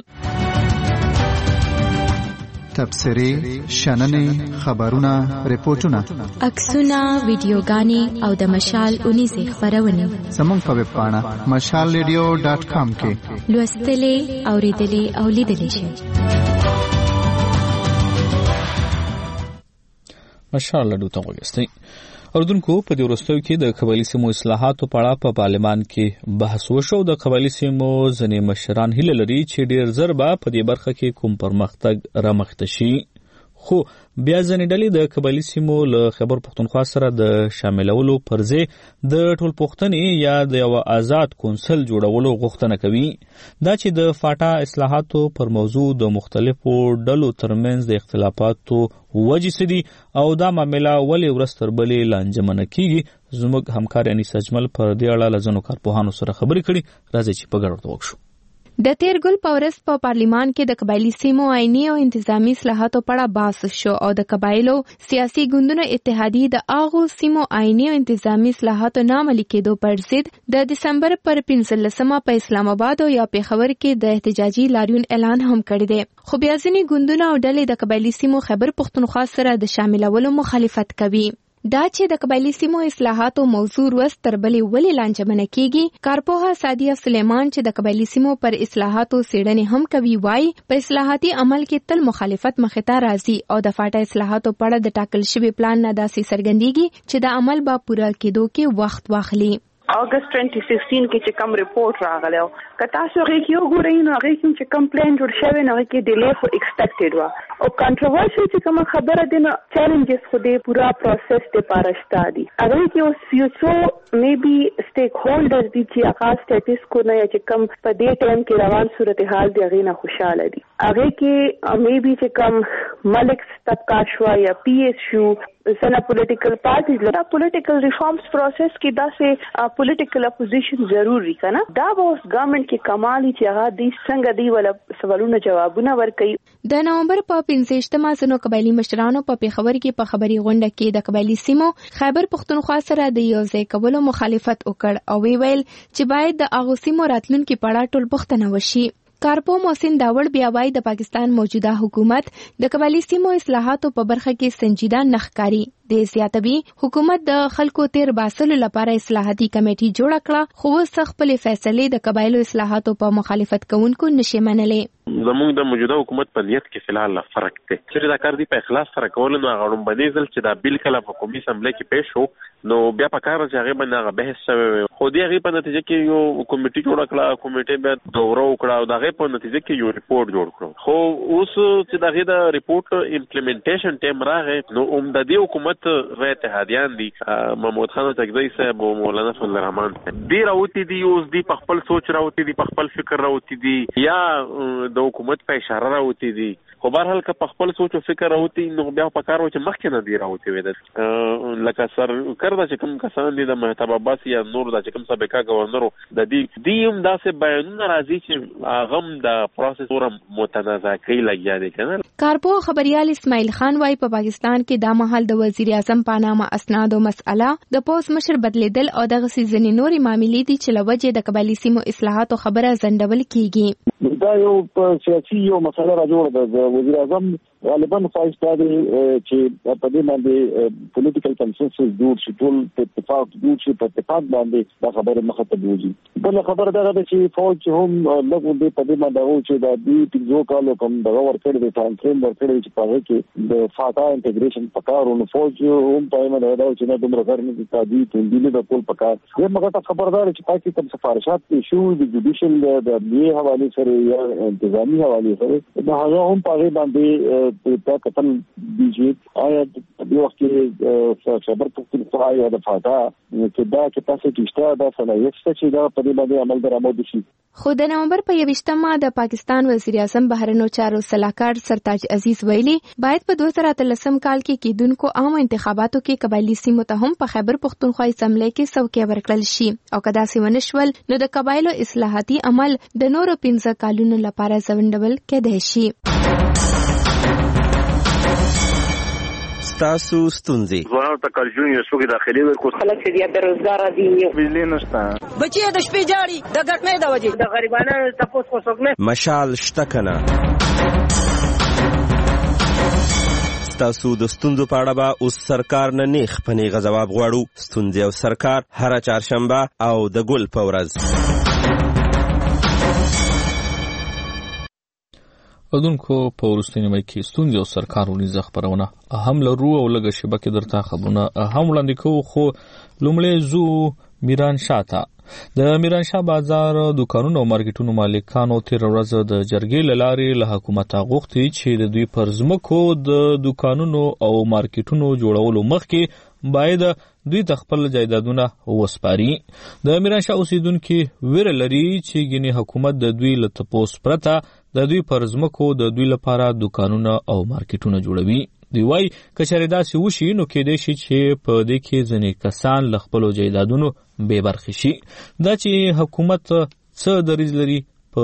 تبصرې، شننې، خبرونه، ریپورتونه، عکسونه، ویډیوګانې او د مشال اونیزې خپرونې زموږ په ویب پاڼه mashalradio.com کې لوستلې، اورېدلې او لیدلې شئ. مشال راډیو ته وګورئ. اردوونکو په دې وروستیو کې د قبایلي سیمو اصلاحاتو په اړه په پارلمان کې بحث وشو. د قبایلي سیمو ځینې مشران هیله لري چې ډېر ژر به په دې برخه کې کوم پرمختګ رامخته شي خو بیا ځینې ډلې د قبایلي سیمو له خیبر پښتونخوا سره د شاملولو پر ځای د ټولپوښتنې یا د یو آزاد کونسل جوړولو غوښتنه کوي. دا چې د فاټا اصلاحاتو پر موضوع د مختلفو ډلو ترمنځ د اختلافاتو وجې څه دي او دا معامله ولې ورځ تر بلې لانجمنه کیږي. زموږ همکار انیس اجمل پر دې اړه له ځینو کارپوهانو سره خبرې کړي. راځئ چې په ګډه ورته وکړو. د تیرګل په ورځ په پارلیمان کې د قبایلي سیمو آئینی او انتظامی اصلاحاتو په اړه بحث شو او د قبایلو سیاسي ګوندونو اتحادیې د هغو سیمو آئینی او انتظامی اصلاحاتو نه عملي کېدو پر ضد د دسمبر پر 15 په اسلام آباد او یا پیښور کې د احتجاجي لاریون اعلان هم کړی دی. خو بیا ځینې ګوندونه او ډلې د قبایلي سیمو خیبر پښتونخوا سره د شاملولو مخالفت کوي. دا چې د قبایلي سیمو اصلاحاتو موضوع ورځ تر بلې ولې لانجمنه کیږي، کارپوهه سعدیه سلیمان چې د قبایلي سیمو پر اصلاحاتو څېړنې هم کوي وایي په اصلاحاتي عمل کې تل مخالفت مخې ته راځي او د فاټا اصلاحاتو په اړه د ټاکل شوي پلان نه داسې څرګندېږي چې د عمل به پوره کېدو کې وخت واخلي. اگست 2016 کې چې کوم ریپورت راغلی او که تاسو هغې کې وګورئ نو هغې کې چې کوم پلان جوړ شوی نو هغې کې ډیلی خو ایکسپیکټډ وه او کنټروورشل چې کومه خبره دی نو چیلنجز خو د پوره پروسس دپاره شته دي. هغې کې اوس یو څو میبي سټیک هولډرز دي چې هغه سټیټس کو نه یا چې کوم په دې ټایم کې روان صورتحال دی هغې نه خوشحاله دي. هغې کې میبي چې کوم ملک طبقه شوه یا پی ایس شو سنه پولیټیکل پارټیز لري پولیټیکل ریفارمز پروسس کې داسې پولیټیکل اپوزیشن ضروري کنه دا به اوس ګورنمنت کې کمالي چې هغه د څنګه دی ولا سوالونه جوابونه ورکړي. د نومبر په 15مه سنو قبایلي مشرانو په پیښور کې په خبري غونډه کې د قبایلي سیمو خیبر پښتونخوا سره د یو ځای کولو مخالفت وکړ او ویل چې باید د هغو سیمو راتلونکي په اړه ټولپوښتنه وشي. کارپو محسن داوړ بیا وایي د پاکستان موجوده حکومت د قبایلي سیمو اصلاحاتو په برخه کې سنجیده نه ښکاري. د زیاتوي حکومت د خلکو تیر باسلو لپاره اصلاحاتي کمیټي جوړه کړه خو اوس خپل فیصلې د قبایلو اصلاحاتو په مخالفت کوونکو نشي منلې. زموږ د موجوده حکومت په نیت کې فلحال فرق دی چې دا کار دی په اخلاص سره کول نو غړم باندې ځل چې دا بل کله په قومي اسمبلی کې پېښ شو نو بیا په کار چې هغه باندې هغه بحث شوی خو دی هغه په نتیجه کې یو کمیټي جوړ کړه کمیټي به دوره وکړه او دا هغه په نتیجه کې یو ریپورت جوړ کړو خو اوس چې دا هغه د ریپورت امپلیمنټیشن ټیم راغی نو د دې حکومت رای اتحادیان دي محمود خان تکزی صاحب او مولانا فضل الرحمن دی راوتی دی اوس دی په خپل سوچ راوتی دی په خپل فکر راوتی دی یا د حکومت په اشاره راوتی دي خو بهرحال که په خپل سوچ او فکر راوتی نو بیا په کار و چې مخکې نه دی راوتی وي لکه سر کرده چې کوم کسان دي د مهتاب عباس یا نور د چې کوم سابقه گورنرو د دې هم داسې بیانونه راځي چې هغه د پروسس اور متنازع کوي لګیا دي کنه. کارپو خبريال اسماعیل خان وايي په پاکستان کې دا مهال د وزیر اعظم په نامه اسناد او مسأله د پوس مشر بدلیدل او دغه سيزنې نوري معاملې دي چې لوجه د قبایلي سیمو اصلاحاتو خبره زندول کیږي. دا یو سیاسي یو مسله را جوړه ده. وزیر اعظم غالبا خواهش دا دی چې په دې باندې پولیټیکل کنسنسس جوړ شي، ټول اتفاق جوړ شي، په اتفاق باندې دا خبره مخه ته وځي. بل خبره دا ده چې فوج هم لږ دې په دې باندې و چې دا دې پنځو کالو کوم دغه ورکړی دی ټایم فریم ورکړی چې په هغه کې د فاتا انټیګریشن پکار او فوج هم په ایمه دا چې نه دومره کار نه دي تادی تندلی د ټول پکار. زه مګه خبردار چې پاتې کوم سفارشات کې شو د جوډیشل د بي حواله سره یا انتظامی حواله سره دا هغه هم په باندې دا کتل دیږي. آیا د وخت کې خبر پختونخوا یا د فاتا چې دا چې تاسو کېشته دا صلاحیت چې دا په دې باندې عمل درآمد شي. خو د نومبر په 28مه د پاکستان وزیر اعظم بهرنیو چارو سلاکار سرتاج عزیز ویلي باید په 2013 کال کې کېدونکو عام انتخاباتو کې قبایلی سیمو ته هم په خیبر پختونخوا اسمبلی کې څوکۍ ورکړل شي او کدا سیمه نشول نو د قبایلو اصلاحاتي عمل د نورو 15 کالونو لپاره ځوندول کېدای شي. تاسو ستونزې ځوانانو ته کارجون یو څوک داخلي ورکو خلک چې د روزګار دي بجلی نشته بچي د شپې جاړي د ګټنې د وجې د غریبانو تاسو کو څوک نه مشال شته کنه. تاسو د ستونزو په اړه به اوس سرکار نه نیخ پنیغه ځواب غواړو. ستونزې او سرکار هر چهارشنبه او د ګل په ورځ. ودونکو په وروستي نیمه کې ستونزې او سرکارونو خبرونه هم لرو او لږه شبکې درته خبرونه هم وړاندې کوو. خو لومړی زو میران شاه د میران شاه بازار دکانونو او مارکیټونو مالکانو تیر ورځ د جرګې له لارې له حکومت غوښتي چې د دوی پر ځمکو د دکانونو او مارکیټونو جوړولو مخکې باید دوی د خپل جایدادونه وسپاري. د میران شاه اوسیدونکو ویره لري چې ګینه حکومت د دوی له تپوس پرته د دوی پر ځمکو د دوی لپاره دکانونه او مارکیټونه جوړوي. دی وای کچېره داسې وشي نو کېدای شي چې په دې کې ځینې کسان له خپل جایدادونو بې برخې شي. دا چې حکومت څه دریځ لري په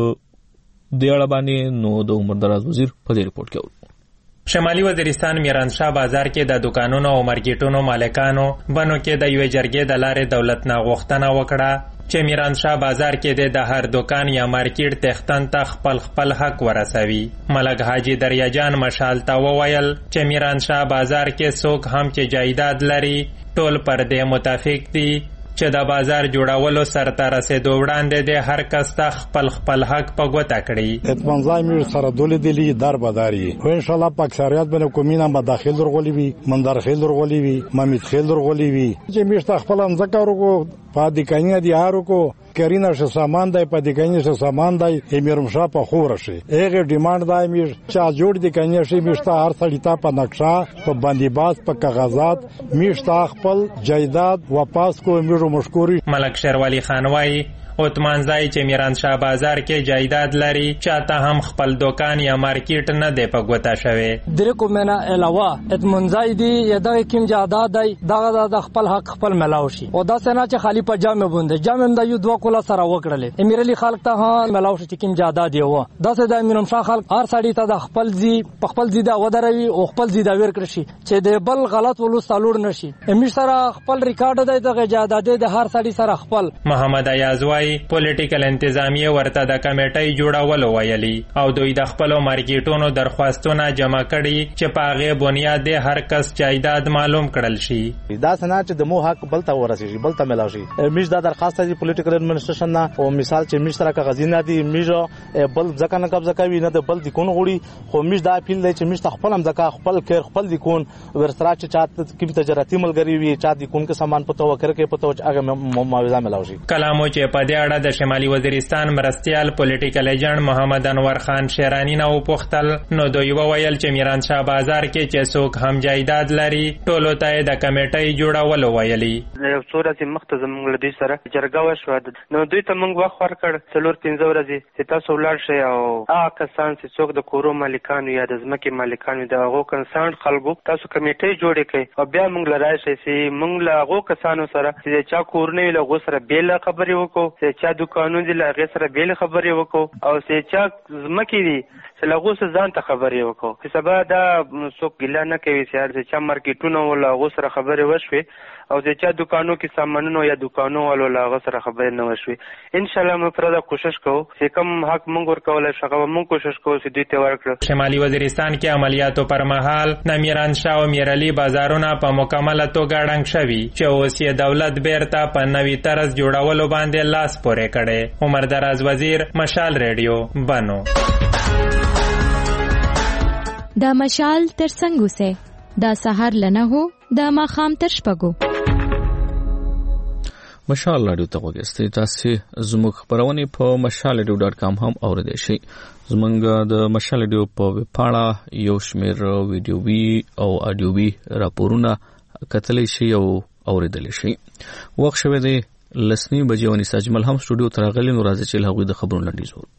دې اړه باندې نو د عمر دراز وزیر په دې ریپورت کې شمالي وزیرستان میران شاه بازار کې د دکانونو او مارکیټونو مالکانو بنو کې د یوې جرګې د لارې دولت نه غوښتنه وکړه چې میران شاه بازار کې د هر دکان یا مارکیټ تختن ته خپل حق ورسوي. ملک حاجی دریاجان مشال ته وویل چې میران شاه بازار کې څوک هم چې جایداد لري ټول پر دې متفق دي چې د بازار جوړولو سرته رسیدو وړاندې د هر کس ته خپل حق په ګوته کړي. اطمینان مې سره دولې دلی در بداري او ان شاء الله پاکستانیات بنه کومینه مداخل درغولي وي مندرخل درغولي وي مامید خل درغولي وي چې مشت خپل ځکه ورکو پادې کینه دي هارو کو کرینه ش سامان دای پدې کینه ش سامان دای امیرم شاه په خور شي هغه ډیماند دای مې چې جوړ دي کینه شي مشته هر سړی ته په نقشه په باندې باز په کاغذات مشته خپل جایداد واپس کو مشکوري. ملک شیرولی خان وای عثمان زای چې میران شاه بازار کې جایداد لري چاته هم خپل دکان یا مارکیټ نه دی په ګوته شوی. درې کومه علاوه عثمان زای دی یدا کیم جایداد دی دغه د خپل حق خپل ملاو شي او دا څنګه چې خالی په جامه بوند جامه د یو دوه کولا سره وکړل امیر علی خلک ته ها ملاو شي چې کیم جایداد یو دا څه د میران شاه خلک هر سړی ته د خپل زی په خپل زی دا ودروي او خپل زی دا ور کړی شي چې د بل غلط ولوس تالوړ نشي. امیر سره خپل ریکارډ دی د جایداد د هر سړی سره خپل. محمد ایاز پولیټیکل انتظامیه ورته د کمیټې جوړولو ویلي او دوی د خپل مارکیټونو درخواستونه جمع کړي چې په هغه بنیاد هر کس جایداد معلوم کړل شي. دا سنا چې د مو حق بلته ورسیږي بلته ملاو شي. میش دا درخواست دی پولیټیکل ایڈمنسټریشن نه او مثال چې میش سره کاغذ نه دی میش بل ځکه نه قبضه کوي نه د بل د کون غوړي خو میش دا اپیل دی چې میش خپل هم ځکه خپل کیر خپل د کون ورسره چې چاته کوم تجارتي ملګری وي چا د کون کې سامان پته وکړي کې پته هغه معاوضه ملاو شي. کلامو چې په دې اړه د شمالي وزیرستان مرستیال پولیټیکل ایجنټ محمد انور خان شیرانی نه وپوښتل نو دوی وویل چې میران شاه بازار کې چې څوک هم جایداد لري ټولو ته د کمیټې جوړولو ویلي. یو څو ورځې مخته زموږ له دوی سره جرګه وشوه نو دوی ته موږ وخت ورکړ 4-5 ورځې چې تاسو ولاړ شئ او هغه کسان چې څوک د کورو مالکانو یا د ځمکې مالکانو د هغو کنسرن خلکو تاسو کمیټې جوړې کړئ او بیا موږ له راشئ چې موږ له هغو کسانو سره چې چا کور نه وي له هغو سره بېله خبرې وکړو چې چا دکانونه دي له هغې سره بېلې خبرې وکړو او چې چا ځمکې دي چې له هغو سره ځان ته خبرې وکړو چې سبا دا څوک ګیله نه کوي چې چا مارکیټونه و له هغو سره خبرې وشوې او چې چا دکانو کې سامانونو یا دکانو والو له هغه سره خبرې نه وشوي. ان شاء الله موږ پردا کوشش کوو چې کوم حق موږ ورکولای شو هغه موږ کوشش کوو چې دوی ته ورکړو. شمالي وزیرستان کې عملیاتو پر مهال د میرانشاه او میرعلي بازارونه په مکمله توګه ړنګ شوي چې اوس یې دولت بیرته په نوي طرز جوړولو باندې لاس پورې کړي. عمر دراز وزیر، مشال ریډیو، بنو. دا مشال تر څنګ اوسه، دا سحر لنه هو، دا ماښام تر شپږو. مشال رادیو ته وګورئ. تاسو زموږ خبرونه په mashalradio.com هم اوریدئ شئ. زمونږ د مشال رادیو په ویبپاڼه یو شمېر ویډیووي او اډیووي راپورونه کتلی شئ او اوریدلی شئ. وخت شوی دی 9 بجې ونیسه. اجمل هم سټوډیو ته راغلی، نو راځي چې هغوی د خبرونو لنډیز وو.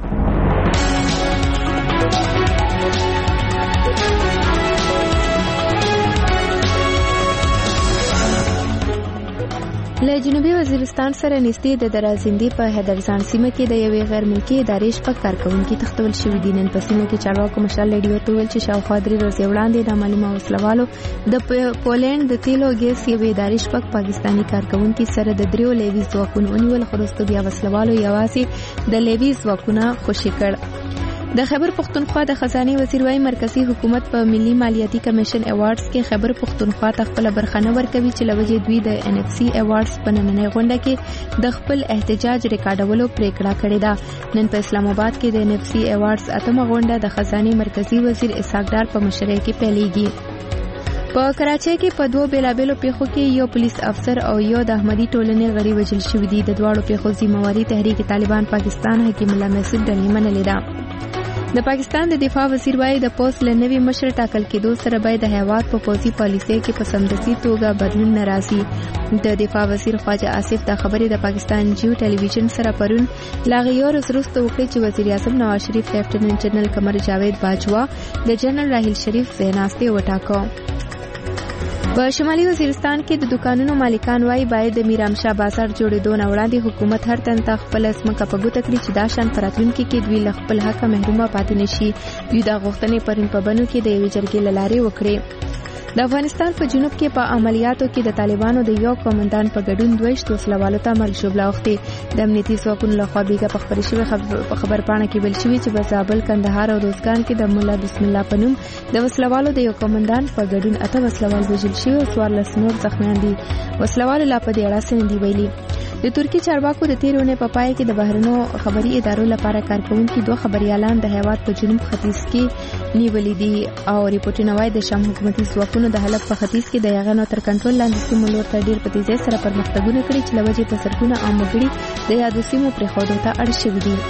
له جنوبي وزیرستان سره نږدې د درازندي په هدرزان سیمه کې د یوې غیر ملکي ادارې شپږ کارکونکي تښتول شوي دي. نن په سیمه کې چارواکو مشال ریډیو ته ویل چې شاوخوا 3 ورځې وړاندې د معلومه وسلوالو د پولینډ د تیلو ګیس یوې ادارې شپږ پاکستاني کارکونکي سره د 3 لیوي ځواکونو ونیول، خو وروسته بیا وسلوالو یوازې د لیوي ځواکونه خوشي کړ. د خیبر پختونخوا د خزانه وزیر وايي مرکزی حکومت په ملي مالیاتي کمیشن ایوارډز کې خیبر پختونخوا ته خپل برخه نه ورکوي چې لوجه دوی د NFC ایوارډز په نننۍ غونډه کې د خپل احتجاج ریکارډولو پریکړه کړې ده. نن په اسلام آباد کې د NFC ایوارډز اتمه غونډه د خزانه مرکزی وزیر اسحاق ډار په مشرۍ کې پیلېږي. په کراچۍ کې په 2 بیلابېلو پیښو کې یو پولیس افسر او یو د احمدي ټولنې غړي وژل شوي دي. د دواړو پیښو ذمہواري تحریک طالبان پاکستان حکیم الله محسود ډلې منلې ده. د پاکستان د دفاع وزیر وايي د پوسټ له نوي مشر ټاکل کېدو سره باید د هیواد په پوځي پالیسۍ کې په سمدستي توګه بدلون نه راسي. د دفاع وزیر خواجه آصف دا خبرې د پاکستان جیو ټلویزیون سره پرون لاغیور وروسته وکړې چې وزیر اعظم نواز شریف لیفټیننټ جنرال قمر جاوید باجوا د جنرال راحیل شریف ځایناستې وټاکه. په شمالي وزیرستان کې د دکانونو مالکان وايي باید د میرامشاه بازار جوړېدو نه وړاندې حکومت هر تن ته خپل ځمکه په ګوته کړي چې دا شان په راتلونکي کې دوی له خپل حقه محرومه پاتې نه شي. دوی دا غوښتنې پرون په بنو کې د یوې جرګې له لارې وکړې. د افغانستان په جنوب کې په عملیاتو کې د طالبانو د یو قومندان په ګډون 2 وسلوالو ته مرګ ژوبله اوښتې. د امنیتي ځواکونو لخوا بیګه په خبرې شوې خبرپاڼه کې ویل شوي چې په زابل، کندهار او روزګان کې د مولا بسم الله په نوم د وسلوالو د یو قومندان په ګډون 8 وسلوال وژل شوي او 14 نور زخمیان دي. وسلوالو لا په دې اړه څه نه دي ویلي. د ترکی چارواکو د تیر اونۍ په پای کې د بهرنو خبري ادارو لپاره کارکونکي 2 خبريالان د هیواد په جنوب ختیځ کې نیولې دي او ریپورتونه وايي د شام حکومتي ځواکونو د حلب په ختیځ کې د یغنو تر کنټرول لاندې سیمو لور ته ډیر په تیزۍ سره پرمختګونه کړي چې لوجه په سرګونه عام وګړي د یادو سیمو پرې خودو ته اړ شوي دي.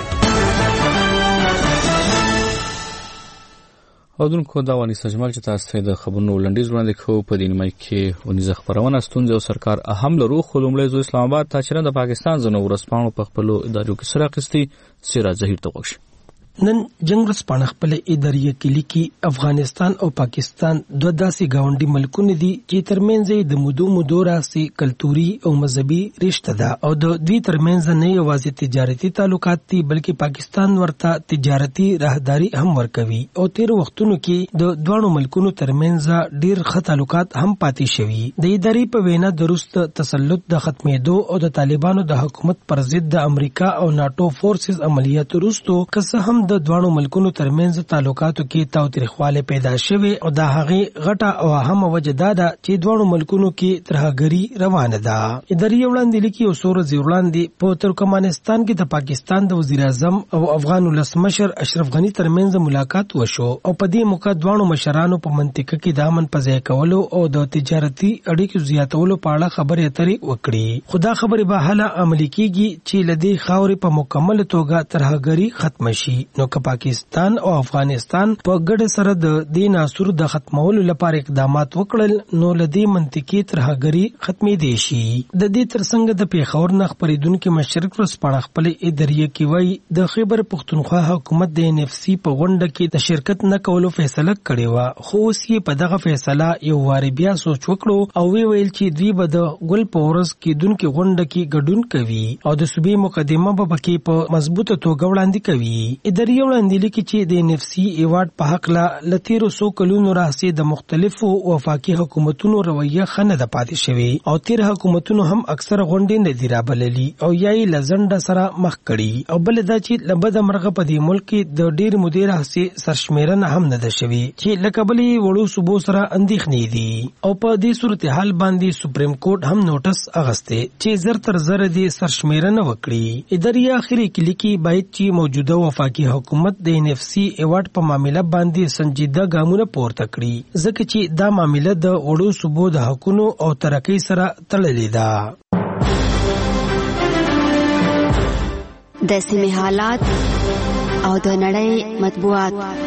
اودونکو دا ونی سجمال چې تاسو ته د خبرونو لنډیز وړاندې کوو. په دې نیمه کې ونیزه خبرونه ستونزې او سرکار اهم لرو خو لومړی زو اسلام آباد ته چې د پاکستان زنو ورسپانو په خپل ادارو کې سره اخیستي. سیرا ظهیر ته وښه نن جنگ رسپانه خپل ادارې کې لیکي افغانستان او پاکستان دوه داسې گاونډي ملکونه دي چې ترمنځ د مودو راسي کلتوري او مذهبي رشتہ ده او د دوی ترمنځ نه یوازې تجارتي تعلقات دي بلکې پاکستان ورته تجارتي راهداري هم ورکوي او تیر وختونو کې د دوه ملکونو ترمنځ ډیر ښه تعلقات هم پاتې شوي. د ادارې په وینا درست تسلط د ختمېدو او د طالبانو د حکومت پر ضد د امریکا او ناتو فورسز عملیات وروسته که هم د دوه ملکونو ترمنځ تعلقاتو کې تاوتریخواله پیدا شوه او د هغه غټه او اهم وجه دا ده چې دوه ملکونو کې ترهګری روانه ده. ادارې وړاندې لیکي او سور وړاندې په ترکمنستان کې د پاکستان د وزیر اعظم او افغان ولسمشر اشرف غنی ترمنځ ملاقات وشو او په دې موقع دوه مشرانو په منطقه کې د امن په ځای کولو او د تجارتي اړیکو زیاتولو په اړه خبرې اترې وکړي. خدا خبرې به حاله عملي کیږي چې لدی خاورې په مکمل توګه ترهګری ختم شي. نو که پاکستان او افغانستان په ګډه سره د دې ناسور د ختمولو لپاره اقدامات وکړل نو لدی منطقي ترهګری ختمې دي شي. د دې ترڅنګ د پیښور نه خبرېدونکو مشرک ورسپانه خپل ادارې کې وایي د خیبر پختونخوا حکومت د NFC په غونډه کې د شرکت نه کولو فیصله کړې و خو اوس یې په دغه فیصله یو واری بیا سوچ وکړو او ویل چې دوی به د ګل پورس کې دونکو غونډه کې ګډون کوي او د صوبې مقدمه به پکې په مضبوطه توګه وړاندې کوي. اداري وړاندې لیکي چې د NFC ایوارډ په حق له تیرو څو کلونو راهیسې د مختلفو وفاقي حکومتونو رویه ښه نه ده پاتې شوې او تیر حکومتونو هم اکثره غونډې نه دي رابللي او یا یې له ځنډه سره مخ کړي او بل دا چې له بده مرغه په دې ملک کې د ډېر مودې راهیسې سرشمېرنه هم نه ده شوې چې له کبلې وړو صوبو سره اندېښنې دي او په دې صورتحال باندې سپریم کورټ هم نوټس اغستی چې زر تر زر دې سرشمېرنه وکړي. اداري اخري کې لیکي باید چې موجوده وفاقي حکومت د NFC ایوارډ په معاملې باندې سنجیده ګامونه پورته کړي ځکه چې دا معاملې د وړو صوبو د حقونو او ترقۍ سره تړلې ده. د سیمې حالات او د نړۍ مطبوعات.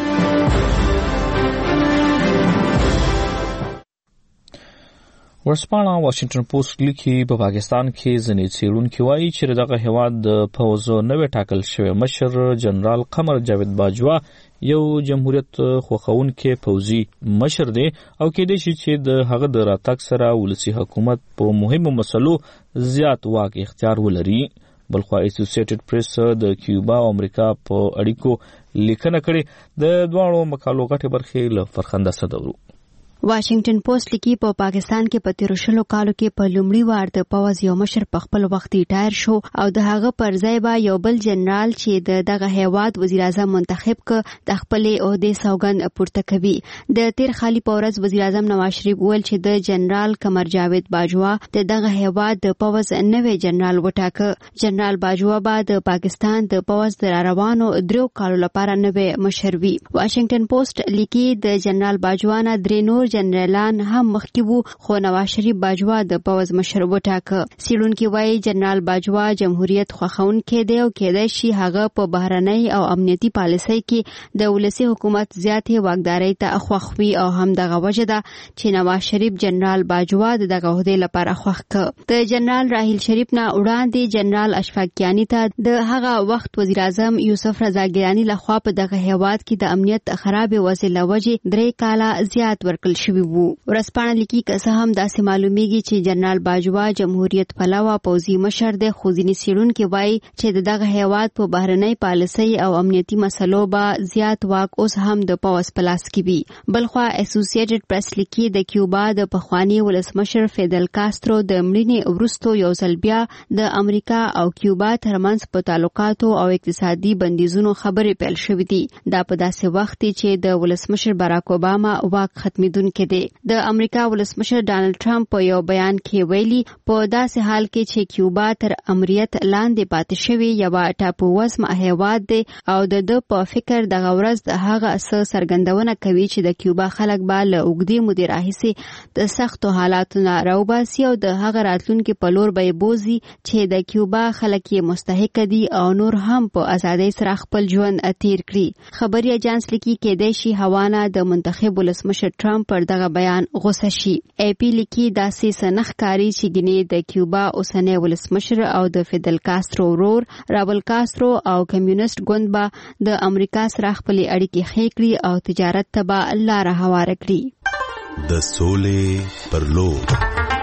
ورسپانه واشنگټن پوسټ لیکي په پاکستان کې ځینې څېړونکي وایي چې دغه هیواد د پوځ نوی ټاکل شوی مشر جنرال قمر جاوید باجوا یو جمهوریت خوښونکی پوځي مشر دی او کېدای شي چې د هغه د راتګ سره ولسي حکومت په مهمو مسلو زیات واک اختیار ولري. بلخوا اسوسییټډ پریس د کیوبا او امریکا په اړیکو لیکنه کړې. د دواړو مقالو غټې برخې له فرخنده صدورو. واشنگټن پوسټ لیکي په پاکستان کې په تیرو شلو کالو کې په لومړي وار د پوځ یو مشر په خپل وخت ریټایر شو او د هغه پر ځای به یو بل جنرال چې دغه هیواد وزیر اعظم منتخب ک د خپل عہدې سوګند پورته کوي. د تیر خالي پورز وزیر اعظم نواز شریف ویل چې د جنرال قمر جاوید باجوا دغه هیواد د پوځ نوې جنرال وټاکه. جنرال باجوا به د پاکستان د پوځ د روانو 3 کالو لپاره نوې مشر وي. واشنگټن پوسټ لیکي د جنرال باجوا نه 3 نور جنرالان هم مخکې وو خو نواز شریف باجوا د پوځ مشر وټاکه. څېړونکي وایي جنرال باجوا جمهوریت خوښونکی دی او کېدای شي هغه په بهرنۍ او امنیتي پالیسۍ کې د ولسي حکومت زیاتې واکدارۍ ته خوښ وي او هم دغه وجه ده چې نواز شریف جنرال باجوا دغه عہدې لپاره خوښ ک. د جنرال راحیل شریف نه وړاندې جنرال اشفاق کیانی ته د هغه وخت وزیر اعظم یوسف رضا ګیلانی لخوا په دغه هیواد کې د امنیت خراب وضع له وجې 3 کاله زیات ورکړل شوی وو. ورسپانه لیکي که څه هم داسې معلومیږي چې جنرال باجوا جمهوریت پلوه پوځي مشر دی خو ځینې څېړونکي وایي چې دغه هیواد په بهرنۍ پالیسۍ او امنیتي مسلو به زیات واک اوس هم د پوځ په لاس کې وي. بلخوا اسوسییټډ پریس لیکي د کیوبا د پخواني ولسمشر فیدل کاسترو د مړینې وروسته یو ځل بیا د امریکا او کیوبا ترمنځ په تعلقاتو او اقتصادي بندیزونو خبرې پیل شوې دي. دا په داسې وخت چې د ولسمشر باراک اوباما واک ختمیدونکی دی. د امریکا ولسمشر ډانلډ ټرمپ په یو بیان کې ویلي په داسې حال کې چې کیوبا تر امریت لاندې پاتې شوی یو ټاپو وزمه هیواد دی او د په فکر دغه ورځ د هغه څرګندونه کوي چې د کیوبا خلک به له اوږدې مودې راهیسې د سختو حالاتو نه راوباسي او د هغه راتلونکي په لور به یې بوځي چې د کیوبا خلک یې مستحق دي او نور هم په ازادۍ سره خپل ژوند تیر کړي. خبري اجانس لیکي کېدای شي هوانه د منتخب ولسمشر ټرمپ پر دغه بیان غوسه شي. ای پی لیکي داسې سنخ کاری چې ګینې د کیوبا اوسنی ولسمشر او د فیدل کاسترو ورور رابل کاسترو او کمیونست ګوند به د امریکا سره خپل اړیکې ښې کړي او تجارت ته به لاره هواره کړي. د سولې پر لور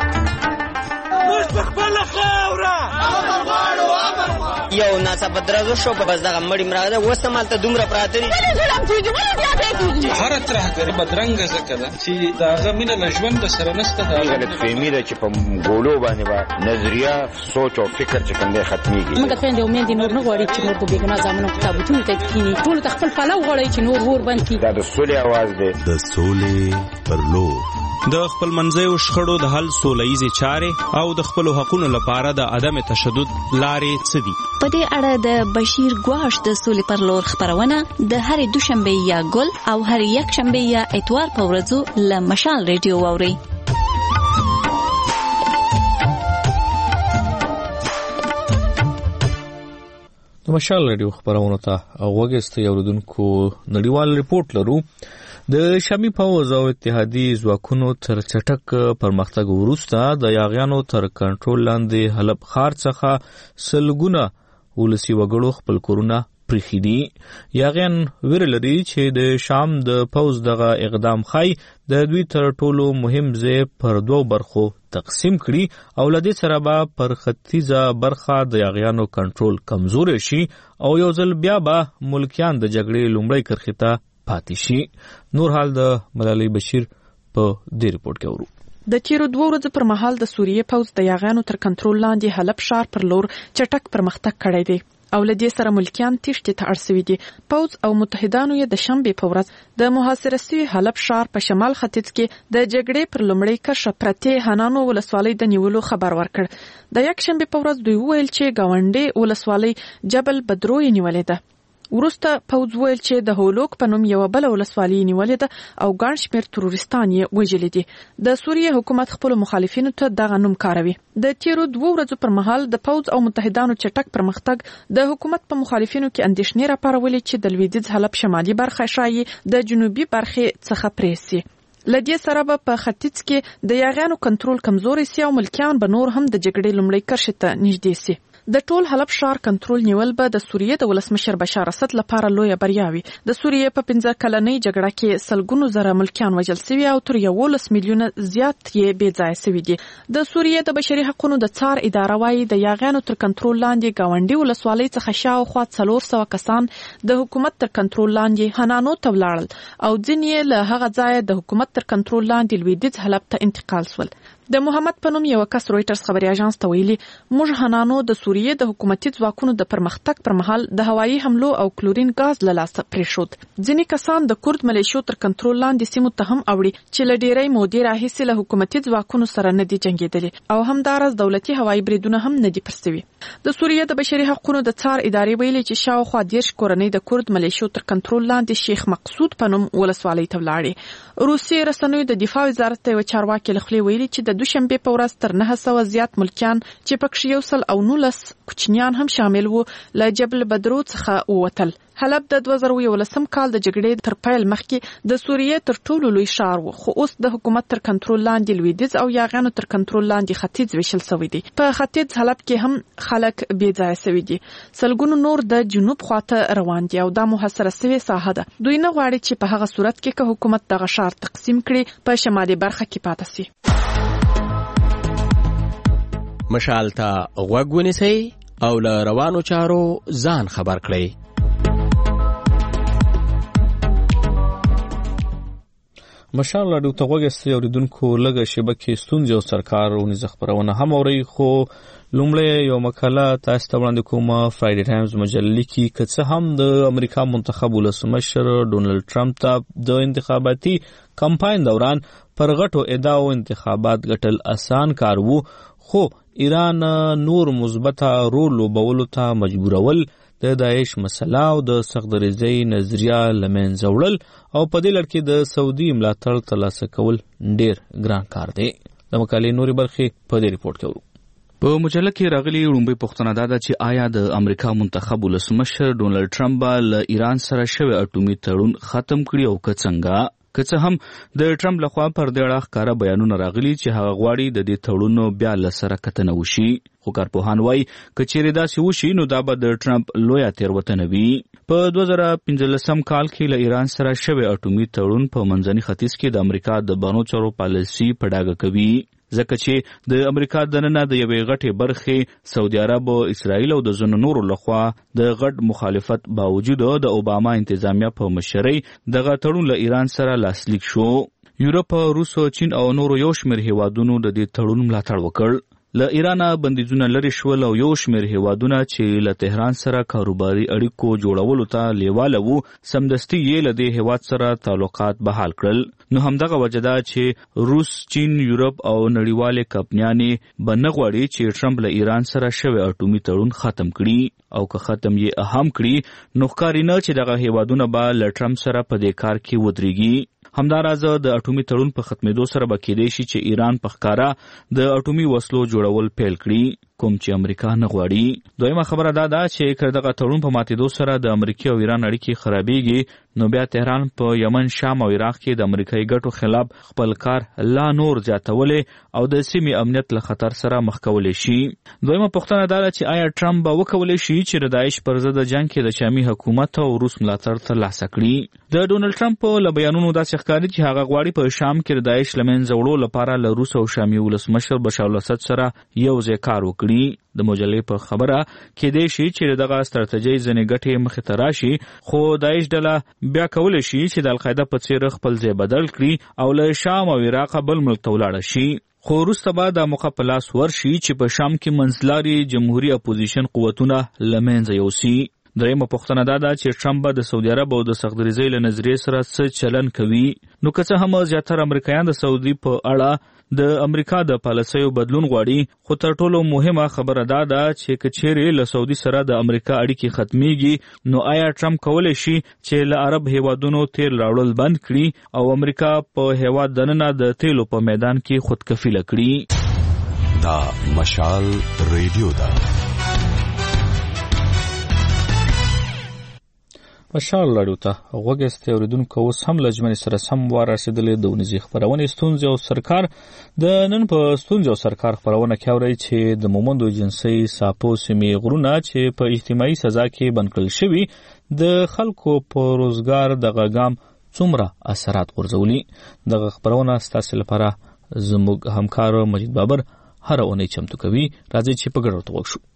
یو ناڅاپه درزو شو په بس دغه مړی مراده اوس هم هلته دومره پراته دي هره ترهګري بدرنګه ځکه ده چې د هغه مینه له ژونده سره نشته. غلطفهمي ده چې په ګولو باندې به نظریه سوچ او فکر چې کوم دی ختمیږي. موږ خویندې او میندې نور نه غواړي چې نور په بېګناه زامنو په تابوتونو ته کښېني. ټولو ته خپل پلو غواړي چې نور اور بند کړي. دا د سولې اواز دی. د سولې پر لور د خپل منځیو شخړو د حل سولهییزې چارې او د خپلو حقونو لپاره د عدم تشدد لارې څه دي؟ په دې اړه د بشیر ګواش د سولې پر لور خبرونه د هرې دوشنبې یا ګل او هرې یکشنبې یا اتوار په ورځو له مشال ریډیو واورئ. د مشال ریډیو خبرونو ته غوږ اوریدونکو نړیوال ریپورت لرو. د شامي پوځ او اتحادي ځواکونو تر چټک پرمختګ وروسته د یاغیانو تر کنټرول لاندې حلب ښار څخه سلګونه ولسي وګړو خپل کورونه پریښي دي. یاغیان ویره لري چې د شام د پوځ دغه اقدام ښایي د دوی تر ټولو مهم ځای پر 2 برخو تقسیم کړي او لدې سره به پر ختیځه برخه د یاغیانو کنټرول کمزوري شي او یو ځل بیا به ملکیان د جګړې لومړی کرښې ته پاتې شي. نور حال د ملالۍ بشیر په دې ریپورت کې ورو. د تیرو 2 ورځو پر مهال د سوریې پوځ د یاغیانو تر کنټرول لاندې حلب ښار پر لور چټک پرمختګ کړی دی او لدې سره ملکیان تیښتې ته اړ شوي دي. پوځ او متحدانو یې د شنبې په ورځ د محاصره شوي حلب ښار په شمال ختیځ کې د جګړې پر لومړۍ کرښه پرتې حنانو ولسوالۍ د نیولو خبر ورکړ. د یکشنبې په ورځ دوی وویل چې گاونډي ولسوالۍ جبل بدرو یې نیولې ده. وروسته پوځ ویل چې د هولوک په نوم یو بل ولسوالۍ نیولې ده او ګڼ شمېر تروریستان یې وژلي دي. د سوریې حکومت خپل مخالفینو ته دغه نوم کاروي. د تیرو 2 ورځو پر مهال د پوځ او متحدانو چټک پرمختګ د حکومت په مخالفینو کې اندېښنې راپارولې چې د لویدیځ حلب شمالي برخه شایي د جنوبي برخې څخه پریسي. لدې سره به په ختیځ کې د یاغیانو کنټرول کمزوري سي او ملکیان به نور هم د جګړې لومړۍ کرښې ته نږدې سي. د ټول حلب ښار کنټرول نیول به د سوریې د ولسمشر بشار اسد لپاره لویه بریا وي. د سوریې په 15 کلنۍ جګړه کې سلګونو زره ملکیان وژل شوي او تر 11 میلیونه زیات یې بې ځایه شوي دي. د سوریې د بشري حقوقو د څار اداره وايي د یاغیانو تر کنټرول لاندې گاونډي ولسوالۍ څخه شاوخوا 400 کسان د حکومت تر کنټرول لاندې حنانو ته ولاړل او ځینې له هغه ځایه د حکومت تر کنټرول لاندې لویدیځ حلب ته انتقال شول. د محمد په نوم یو کس رويټرز خبري اژانس ته ویلي موږ حنانو د سوریې د حکومتي ځواکونو د پرمختګ پر مهال د هوایي حملو او کلورین غاز له لاسه پریښود. ځینې کسان د کورد ملیشو تر کنټرول لاندې سیمو ته هم اوړي چې له ډیرې مودې راهیسې له حکومتي ځواکونو سره نه دي جنګېدلي او همدارس دولتي هوایي بریدونه هم نه دي پرسوي. د سوریې د بشري حقوقو د څار ادارې ویلي چې شاوخوا 10 کورنۍ د کورد ملیشو تر کنټرول لاندې شیخ مقصود په نوم ولسوالۍ ته ولاړې. روسي رسنیو د دفاع وزارت ته چارواکي لخوا ویلي چې د دوشنبه په ورځ تر 900 زیات ملکیان چې پکښې 119 کوچنیان هم شامل وو له جبل بدرو څخه ووتل. حلب د 2011 کال د جګړې تر پیل مخکې د سوریې تر ټولو لوی ښار و خو اوس د حکومت تر کنټرول لاندې لویدیځ او یاغیانو تر کنټرول لاندې ختیځ ویشل شوی دی. په ختیځ حلب کې هم خلک بې ځایه شوي دي. سلګونو نور د جنوب خواته روان دي او دا محاصره شوې ساحه ده. دوی نه غواړي چې په هغه صورت کې که حکومت دغه ښار تقسیم کړي په شمالي برخه کې پاتې شي. مشال ته غوږ ونیسئ او له روانو چارو ځان خبر کړئ. مشال راډیو ته غوږ ایسئ اوریدونکو لږه شیبه کې ستونزې او سرکار ونیزه خپرونه هم اورئ خو لومړی یو مقاله تاسو ته وړاندې کومه فرایډي ټایمز مجلې کې که څه هم د امریکا منتخب ولسمشر ډونالډ ټرمپ ته د انتخاباتي کمپاین دوران پر غټو ادعاو انتخابات ګټل اسان کار وو خو ایران نور مثبته رول لوبولو ته مجبورول د داعش مسله او د سختدریزۍ نظریه له منځه وړل او په دې لړ کې د سعودي ملاتړ ترلاسه کول ډیر ګران کار دی. د مقالې نورې برخې په دې ریپورت کې ورو. په مجله کې راغلي لومړی پوښتنه دا ده چې آیا د امریکا منتخب ولسمشر ډونالډ ټرمپ به له ایران سره شوی اټومي تړون ختم کړي او که څنګه؟ که څه هم د ټرمپ لخوا پر دې اړه ښکاره بیانونه راغلي چې هغه غواړي د دې تړون بیا له سره کتنه وشي خو کارپوهان وایي که چیرې داسې وشي نو دا به د ټرمپ لویه تېروتنه وي. په 2015 کال کې له ایران سره شوی اټومي تړون په منځني ختیځ کې د امریکا د بانو چارو پالیسي په ډاګه کوي ځکه چې د امریکا دننه د یوې غټې برخې سعودي عرب او اسرائیل او د ځینو نورو لخوا د غټ مخالفت باوجود د اوباما انتظامیه په مشرۍ دغه تړون له ایران سره لاسلیک شو. یورپ، روس، چین او نورو یو شمېر هیوادونو د دې تړون ملاتړ وکړ. له ایرانه بندیزونه لرې شول او یو شمېر هیوادونه چې له تهران سره کاروباري اړیکو جوړولو ته لیواله وو سمدستي یې له دې هیواد سره تعلقات بحال کړل. نو همدغه وجه ده چې روس، چین، یورپ او نړیوالې کمپنیانې به نه غواړي چې ټرمپ له ایران سره شوی اټومي تړون ختم کړي او که ختم یې هم کړي نو ښکاري نه چې دغه هیوادونه به له ټرمپ سره په دې کار کې ودرېږي. همداراز د اټومي تړون په ختمېدو سره به کېدای شي چې ایران په ښکاره د اټومي وسلو جوړول پیل کړي کوم چې امریکا نه غواړي. دویمه خبره دا ده چې که دغه تړون په ماتېدو سره د امریکا او ایران اړیکې خرابېږي نو بیا تهران په یمن، شام او عراق کې د امریکایي ګټو خلاف خپل کار لا نور زیاتولی او د سیمې امنیت له خطر سره مخ کولی شي. دویمه پوښتنه دا ده چې آیا ټرمپ به وکولی شي چې د داعش پر ضد جنګ کې د شامي حکومت او روس ملاتړ ترلاسه کړي. د ډونلډ ټرمپ له بیانونو داسې ښکاري چې هغه غواړي په شام کې د داعش له منځه وړو لپاره له روس او شامي ولسمشر بشار الاسد سره یو ځای کار وکړي. د مجلې په خبره کېدای شي چې دغه ستراتیژي ځینې ګټې مخې ته راشي، خو داعش ډله بیا کولی شي چې د القاعده په څېر خپل ځای بدل کړي او له شام او عراق بل ملک ته ولاړه شي. خو وروسته به دا موقع په لاس ورشي چې په شام کې منځلاري جمهوري اپوزیشن قوتونه له منځه یوسي. درېیمه پوښتنه دا ده چې ټرمپ به د سعودي عرب او د سختدریزۍ له نظریې سره څه چلن کوي. نو که څه هم زیاتره امریکایان د سعودي په اړه د امریکا د پالیسیو بدلون غواړي، خو تر ټولو مهمه خبره دا ده چې که چیرې له سعودي سره د امریکا اړیکې ختمیږي نو آیا ټرمپ کولی شي چې له عرب هیوادونو تیل راوړل بند کړي او امریکا په هیواد دننه د تیلو په میدان کې خودکفیله کړي. دا مشال ریډیو ده. مشال راډیو ته غوږ ایستی اورېدونکو، اوس هم له ژمنې سره سم وار رسېدلې د ونیزې خپرونې ستونزې او سرکار. د نن په ستونزې او سرکار خپرونه کې اورئ چې د مومندو ایجنسۍ ساپو سیمې غرونه چې په اجتماعي سزا کې بند کړل شوي د خلکو په روزګار دغه ګام څومره اثرات غورځولي. دغه خپرونه ستاسې لپاره زموږ همکار مجید بابر هره اونۍ چمتو کوي. راځئ چې په ګډه ورته غوږ شو.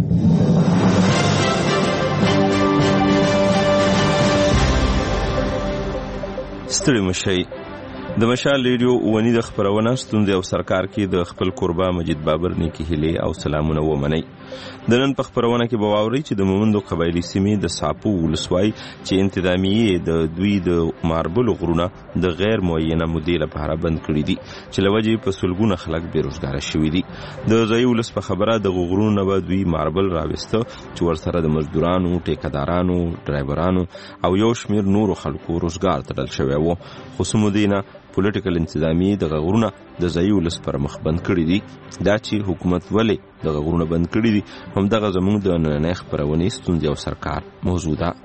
ستړي مشئ. د مشال ریډیو ونی د خپرونه ستونزې او سرکار کې د خپل قربا مجید بابر نیکی هیلې او سلامونه ومنئ. د نن په خپرونه کې به واورئ چې د مومندو قبایلي سیمې د ساپو ولسوالۍ چې انتظامیې د دوی د ماربلو غرونه د غیر معینه مودې لپاره بند کړي دي چې له وجې په سلګونه خلک بېروزګاره شوي دي. د ځایي ولس په خبره دغه غرونو نه به دوی ماربل راوسته چې ورسره د مزدورانو، ټیکهدارانو، ډرایورانو او یو شمېر نورو خلکو روزګار تړل شوی و. خو څه مودې نه پولیټیکل انتظامیې دغه غرونه د ځایي ولس پر مخ بند کړي دي. دا چې حکومت ولې دغه غرونه بند کړي دي همدغه زموږ د نننۍ خپرونې ستونزې او سرکار موضوع ده.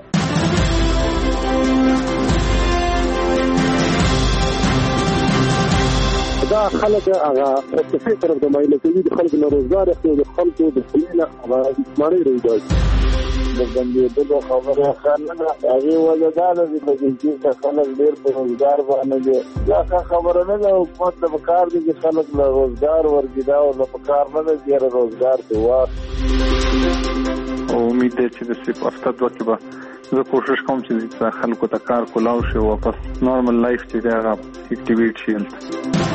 دا خلک هغه په څه طرف د مایل کوي، د خلکو نه روزګار اخلي، د خلکو د خلینا مړی روزګار د بندېدلو خبره خانه هغه وجدان د بجې څخه خلک ډېر په روزګار باندې دي. دا خبره نه ده حکومت د کار دي چې خلک له روزګار ورګیدا او له کار نه زیات روزګار ته واه. امید ده چې د سپ هفته دوه کې به زه کوشش کوم چې خلکو ته کار کولاو شي او واپس نورمال لایف چې هغه اکټیویټ شي.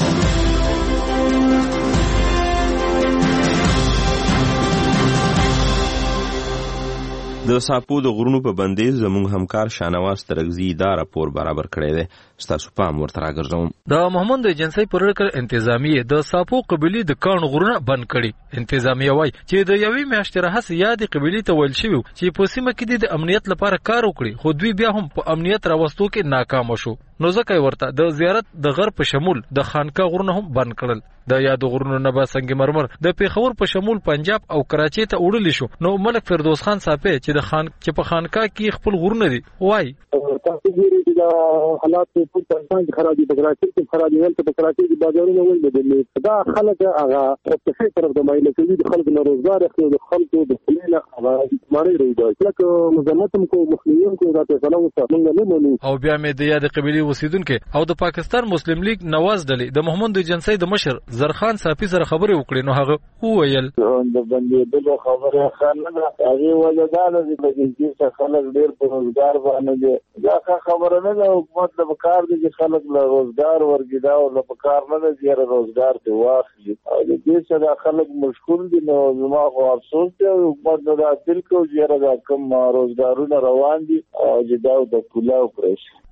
د ساپو د غرونو په بندیز زموږ همکار شانواز ترغزي دا راپور برابر کړی دی. ستاسو پام ورته راګرځوم. د مومندو ایجنسۍ پر اړه انتظامیه د ساپو قبيلي د کان غرونه بند کړي. انتظامیه وایي چې د یوې میاشتې راهیسې یادې قبيلي ته ویل شوی چې په سیمه کې د امنیت لپاره کار وکړي، خو دوی بیا هم په امنیت راوستو کې ناکام شو. نو ځکه ورته د زیارت د غر په شمول د خانقاه غرونه هم بند کړل. د یادو غرونو نه به سنگ مرمر د پیښور په شمول پنجاب او کراچۍ ته وړل شو. نو ملک فردوس خان صاحب چې په خانقاه کې خپل غرونه دي وای تاسو ګورئ چې حالات په پاکستان کې خرابې په کراچۍ کې خرابې ولته په کراچۍ کې بازارونه ول بدلې. دا خلک هغه په څه طرف د مایل کوي، د خلکو نه روزګار اخلي، د خلکو د خلینا مړی روزګار لکه مزمتم کو مسلمانین کو دا په سلام څنګه نه مونږ. او بیا مې د یاد قبيلي اوسیدونکو او د پاکستان مسلم لیگ نواز ډلې د محمد ایجنسۍ د مشر زرخان صافي سره خبرې وکړې. نو هغه وویل د بندېدلو خبره خانه هغه وجدان د بجې څخه خلک ډېر په روزګار باندې دي. دا خبره نه ده حکومت د کار دي چې خلک له روزګار ورګیدا او له کار نه زیات روزګار ته واخلي او د دې سره خلک مشغول دي. نو زما خو افسوس دی حکومت دا دل کو زیات دا کم روزګارونه روان دي او چې دا د کولاو پرش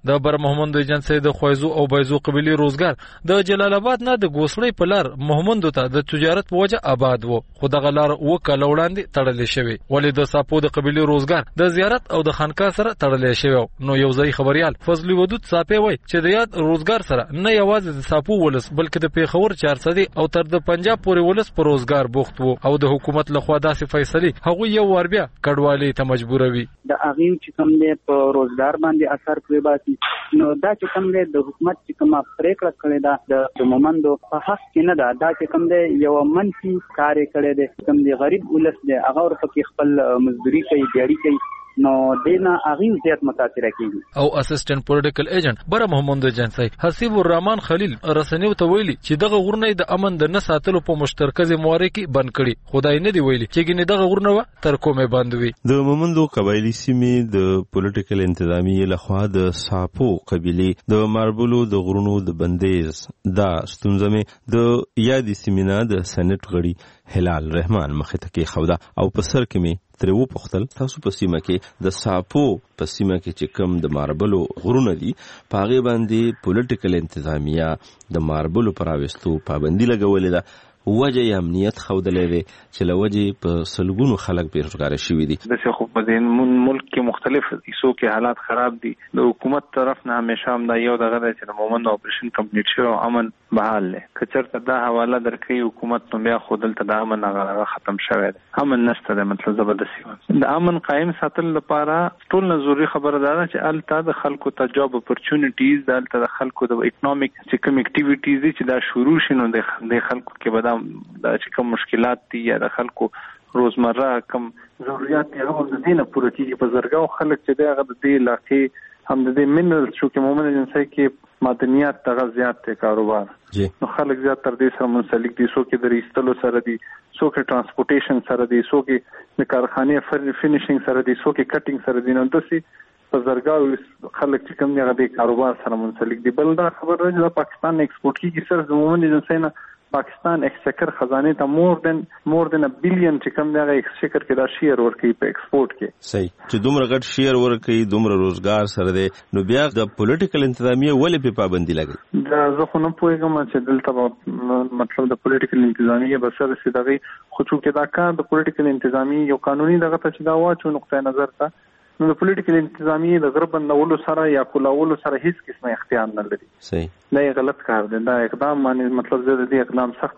د بر محمد ایجنسی د خوایزو او بایزو قبيلي روزګار د جلال آباد نه د ګوسړې په لار محمد ته د تجارت په وجه آباد وو، خو دغه لار وکړه وړاندې تړلې شوی، ولې د ساپو د قبيلي روزګار د زیارت او د خانقاه سره تړلې شوی. نو یو ځای خبريال فضل ودود صاپي وای چې د یاد روزګار سره نه یوازې د ساپو ولس بلکې د پیښور 400 او تر د پنجاب پورې ولس په روزګار بوخت وو او د حکومت لخوا داسې فیصله هغه یو ور بیا کډوالي ته مجبوروي. د اغیو چې کوم دی په روزګار باندې اثر کوي باسي، نو دا چې کوم دی د حکومت چې کومه پریکړه کړې ده د مومندو په حق کې نه ده، دا چې کوم دی یو منفي کار کړی دی، کوم دی غریب ولس دی هغه ورته خپل مزدوري کوي دیاري کوي، نو دینا اغیو زیات متاثر کیږي. او اسسټنټ پولیټیکل ایجنټ بر محمد جنسی حسیب الرحمن خلیل رسنیو ته ویلي چې دغه غورنه د امن د نه ساتلو په مشترکه ذمہواری کې بند کړي، خدای نه دی ویلي چې ګنې دغه غورنه تر کومه بندوي. د مومندو قبایلی سیمې د پولیټیکل انتظامیه لخوا د ساپو قبیله د ماربلو د غرونو د بندیز دا ستونزمه د یادې سیمینه د سنټ غړي هلال رحمان مخه ته کې خودا او په سر کې می تر و پختل تاسو په سیمه کې د ساپو په سیمه کې چې کم د ماربلو غرونه دي پاغه باندې پولیټیکل انتظامیه د ماربلو پراوستو پابندي لګولې ده، وجه امنیت خودلې ده چې لوجه په سلګونو خلک بیروزګار شوي دي. د څه خو په دې ملک کې مختلف ایسو کې حالات خراب دي، د حکومت طرف نه همیشه هم دا یو دغه دی چې د مومند اپریشن کمپلیټ شو امن بحال له کچرته دا حواله درکې حکومت نو بیا خودلته د امن هغه ختم شوی دی، امن نشته د مطلب زبردستي د امن قائم ساتل لپاره ټول ضروري خبره ده چې الته د خلکو ته جاب اپورچونټیز د الته د خلکو د اکونومیک چې کوم اکټیویټیز چې دا شروع شینو د خلکو کې به دا چې کوم مشکلات دي یا د خلکو روزمره کوم ضرورت دي هغه د دینه پوره کیږي. په زرګاو خلک چې دغه د دې علاقې هم د دې منرل شو کې مومن جنسي کې معدنیات دغه زیات ته کاروبار نو خلک زیات تر دې سره منسلک دي، سو کې د ریستلو سره دي، سو کې ترانسپورټیشن سره دي، سو کې د کارخانه فینیشینګ سره دي، سو کې کټینګ سره دي. نو دسي په زرګاو خلک چې کوم دغه د کاروبار سره منسلک دي. بل دا خبره ده چې پاکستان ایکسپورټ کیږي سره د مومن جنسي نه پاکستان ایکسچکر خزانه ته مور دن $1 بلین چې کوم دغه ایکسچکر کې دا شیر ورکوي په ایکسپورټ کې. صحیح چې دومره غټ شیر ورکوي دومره روزګار سره دی، نو بیا د پولیټیکل انتظامیه ولې په پابندي لګي؟ دا زه خو نه پوهیږم چې دلته مطلب د پولیټیکل انتظامیه بسره سي دغه خو چې دا کار د پولیټیکل انتظامیه یو قانوني دغه ته چې دا واچو نقطه نظر ته نو د پولیټیکل انتظامیه د غرب نولو سره یا کولاولو سره هیڅ قسمه اختیار نه لري. صحیح دا غلط کار دی، دا اقدام باندې مطلب زه د دې اقدام سخت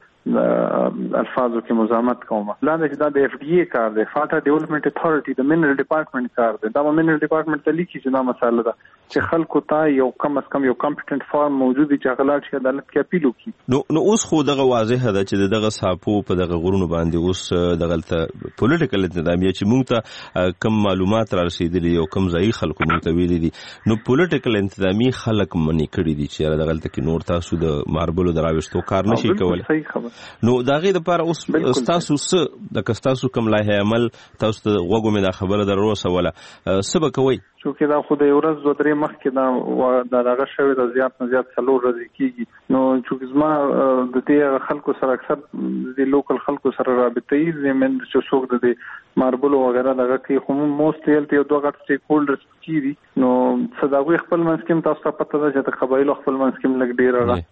الفاظو کې مزاحمت کوم. لاندې چې دا د اف ډي اي کار دی، فاټا ډیولپمنٹ اتھارټي د منرل ډپارټمنټ کار دی، دا منرل ډپارټمنټ ته لیکي چې دا مسله ده چې خلکو ته یو کم از کم یو کمپټنټ فارم موجود دی چې غلاړ شي عدالت کې اپیل وکړي. نو اوس خو دغه واضح ده چې دغه ساپو په دغه غرونو باندې اوس دغه پولیټیکل انتظامیه چې موږ ته کم معلومات را رسیدلي او کم ځای خلکو موږ ته ویلي دي، نو پولیټیکل انتظامیه خلک منی کړی دي چې دغه کې نور تاسو د ماربلو دراوستو کار نشي کولای. نو داغه د پاره اوس تاسو د کستاسو کوم لایحه عمل تاسو ته وګو مې دا خبره دروسه ولا سبا کوي چې دا خو د یو ورځ 2-3 مخکې دا دغه شوی د زیات نه زیات 4 ورځې کیږي. نو چې زما د دې خلکو سره اکثر د لوکل خلکو سره رابطه یې زمين چې څوک د ماربلو وغیرہ دغه کې خو موستلی یو دوه غټ سټیک هولډرز کیږي. نو صداوی خپل منسکم تاسو ته پته ده چې د قبایلو خپل منسکم لګ ډیر راځي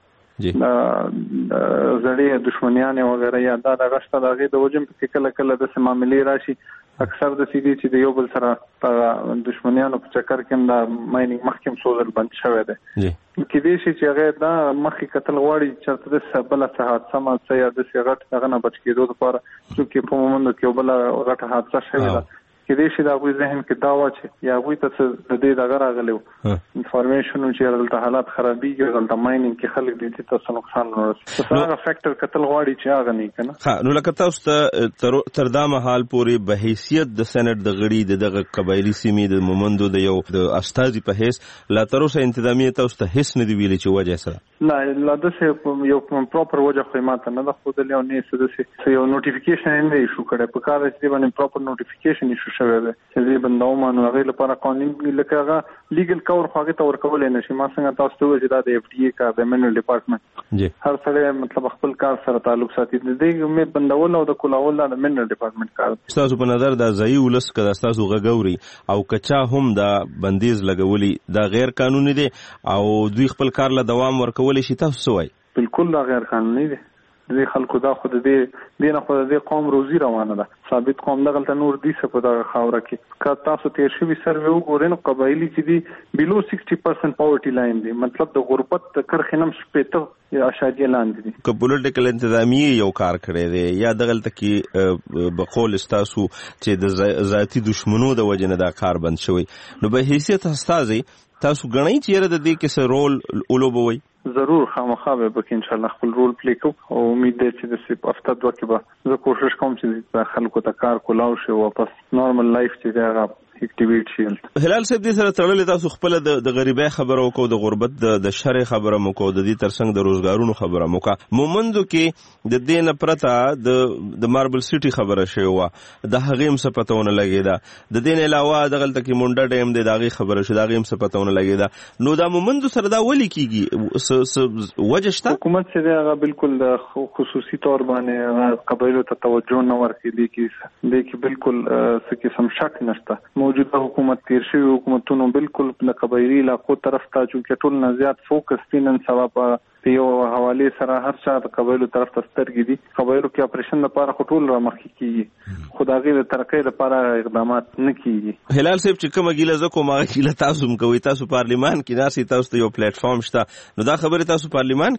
زړې دښمنیان وغیرہ یا دا دغه شته دغه د وجم په کله کله د معاملې راشي اکثر د سیدی چې د یو بل سره په دښمنیانو په چکر کې دا ماینینګ محکم سوزل بند شوی دی کې دې شي چې هغه دا مخکې قتل غواړي چې د سبله صحت سم څه یا د سیغټ دغه نه بچ کېدو لپاره چې په مومند کې بل غټه حادثه شوی ده کې دې شي دا غوي ذهن کې دا و چې یا غوي ته د دې دغه راغلو انفارمیشن چې دلته حالات خرابېږي دلته ماینینګ کې خلک دې ته نقصان ورسوي هغه فیکٹر قتل غواړي چې هغه نه کنه. ها نو لکه تاسو ته تر دا مهال پورې به حیثیت د سنټ د غړي دغه قبایلی سیمې د مومندو د یو د استاذي په حیث لا تر اوسه انتظامیه تاسو ته هیڅ نه دی ویلي چې وجه سره لا د یو پراپر وجه خو ماته نه د خو د یو نه څه یو نوټیفیکیشن نه ایشو کړي په کار چې باندې پراپر نوټیفیکیشن ایشو ورکړ شوی دی چې دې بندوم نو هغه لپاره قانوني لکه هغه لیګل کور خو هغه تور کول نه شي. ما څنګه تاسو ته وایي چې دا د اف ډي اي کا د منل ډپارټمنټ هر سره مطلب خپل کار سره تعلق ساتي. دې مې بندول او د کولول د منل ډپارټمنټ کار. تاسو په نظر د ځای ولس کده تاسو غووري او کچا هم د بندیز لګولي دا غیر قانوني دي او دوی خپل کار له دوام ورکول شي، تاسو وایي؟ بالکل دا غیر قانوني دي. دې خلکو دا خو د دې نه خو د قوم روزي روانه ده. ثابت قوم دغلته نور دي څه په دغه خاوره کې که تاسو تیر شوي سروې وګورئ نو قبایلي چې دي بلو 60% پاورټي لاین دي، مطلب د غربت د کرښې نه 0.8 لاندې دي. که پولیټیکل انتظامیه یو کار کړی دی یا دغلته کې بقول ستاسو چې د ذاتي دشمنو د وجې نه دا کار بند شوی، نو به حیثیت استازي تاسو ګڼئ چې یاره د دې کې څه رول ولوبوئ؟ ضرور خامخا به پکې ان شاء الله خپل رول پلی کوم او امید دی چې د سپ هفته دوه کې به زه کوشش کوم چې خلکو ته کار کولاو شي واپس نورمال لایف چې دی هغه اکټیویټ شي. هلال صاحب دې سره تړلې تاسو خپل د غریبۍ خبره وکړو، د غربت د شرع خبره مو وکړو، د دې ترڅنګ د روزګارونو خبره مو وکړه. مومندو کې د دې نه پرته د ماربل سیټي خبره شوې وه، د هغې هم څه پته ونه لګېده. د دې نه علاوه دغلته کې مونډه ډیم دی د هغې خبره شوه، د هغې هم څه پته ونه لګېده. نو دا مومندو سره دا ولې کېږي؟ وجه شته؟ حکومت چې دی هغه بالکل د خصوصي طور باندې قبایلو ته توجه نه ورکوي. دې کې بالکل څه قسم شک نشته. موجوده حکومت تیر شوی حکومتونو بالکل د قبایلی علاقو طرف ته چې ټول نه زیات فوکس دي نن سبا په یو حواله سره هر چا د قبایلو طرف ته سترګې دي. قبایلو کې اپریشن لپاره ټول را مخکې کیږي، خدایي د ترقۍ لپاره اقدامات نه کیږي. هلال صاحب چې کومه ګیله زکو ما ګیله تاسو هم کوي، تاسو پارلیمان کې ناسي، تاسو ته یو پلیټ فارم شته، نو دا خبره تاسو پارلیمان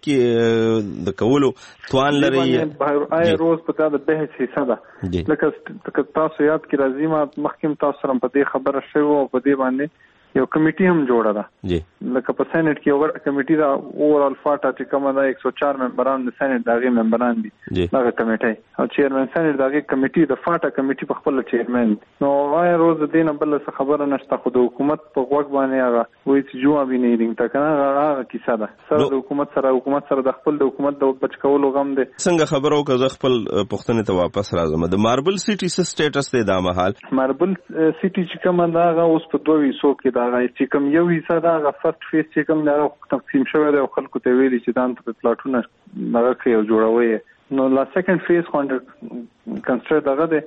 کې د کولو توان لري؟ آی روز په دا د بحث حصہ ده. لکه تاسو یاد کې راځي ما مخکې تاسو سره په دې خبره شوی او په دې باندې یو کمیټي هم جوړه ده. لکه په سېنات کې یو کمیټي دا اوورال فاټا چې کومه دا 104 ممبران د سېنات دغه ممبران دي دغه کمیټي او چیرمن سېنات دغه کمیټي د فاټا کمیټي په خپل چیرمن. نو وای روز دین بل څه خبره نشته، خو د حکومت په وګ باندې هغه وایي چې جواب نه لري تا کنه هغه کیسه ده سره د حکومت سره د خپل د حکومت د بچ کولو غم دي. څنګه خبرو که زه خپل پښتنې ته واپس راځم، د ماربل سیټي سټیټس دی دا مهال ماربل سیټي چې کومه دا هغه اوس په 200 کې دا چې کوم یو حصہ دا هغه فرست فیس چې کوم دا تقسیم شوی دی او خلکو ته ویلي چې دا په پلاټونه هغه کې یو جوړوي. نو لا سیکنډ فیس کانټر کنسټر دغه دی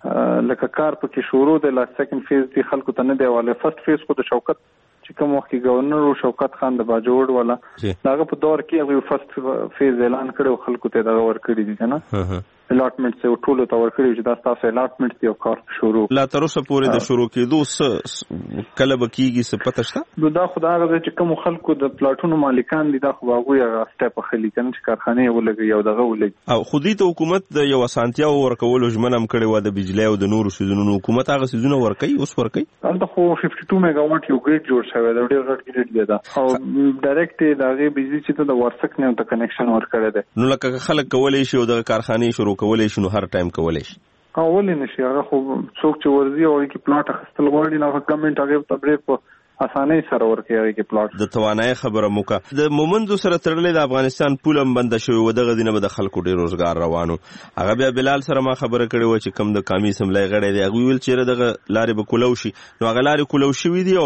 لکه کار پکې شروع دی. لا سیکنډ فیس دی خلکو ته نه دی واله. فرست فیس خو د شوکت چې کوم وخت کې گورنر شوکت خان د باجوړ والا داغه په دور کې هغه فرست فیز اعلان کړو، خلکو ته دغه ورکړي دي کنه الاټمنټ څه ټول ته ورکړي چې دا تاسو الاټمنټ دی او کار شروع لا تر اوسه پورې د شروع کېدو کله بکیږي څه پته شته؟ دا خدای هغه چې کوم خلکو د پلاټونو مالکان دي دا خو هغه هغه سټپ خلی کنه چې کارخانه ولګي او دغه ولګي او خودي ته حکومت د یو اسانتیا ورکول ژمنم کړي و د بجلی او د نورو سيزونو حکومت هغه سيزونه ورکي اوس ورکي. دا خو 52 میگاواټ یو ګریډ جوړ شوی دی، ډېر غټ ګریډ دی دا او ډایرکټ دغه بجلی چې ته د ورسک نه ته کنیکشن ورکړی دی. نو لکه خلک کولای شي او د کارخانه شروع کولای شي نو هر ټایم کولای شي اولې نشي. هغه خو څوک چې ورزي او کې پلاټ خستل غواړي نو ګورنمنت هغه تبلیغ په اسانۍ سره ورکوي کې پلاټ. د توانای خبره موکا د مومندو سره تړلې د افغانستان پولم بند شوی و دغه دینه به د خلکو ډیر روزګار روانو. هغه بیا بلال سره ما خبره کړې و چې کم د کامی سملای غړې دی هغه ویل چې دغه لارې به کولو شي، نو هغه لارې کولو شي دی او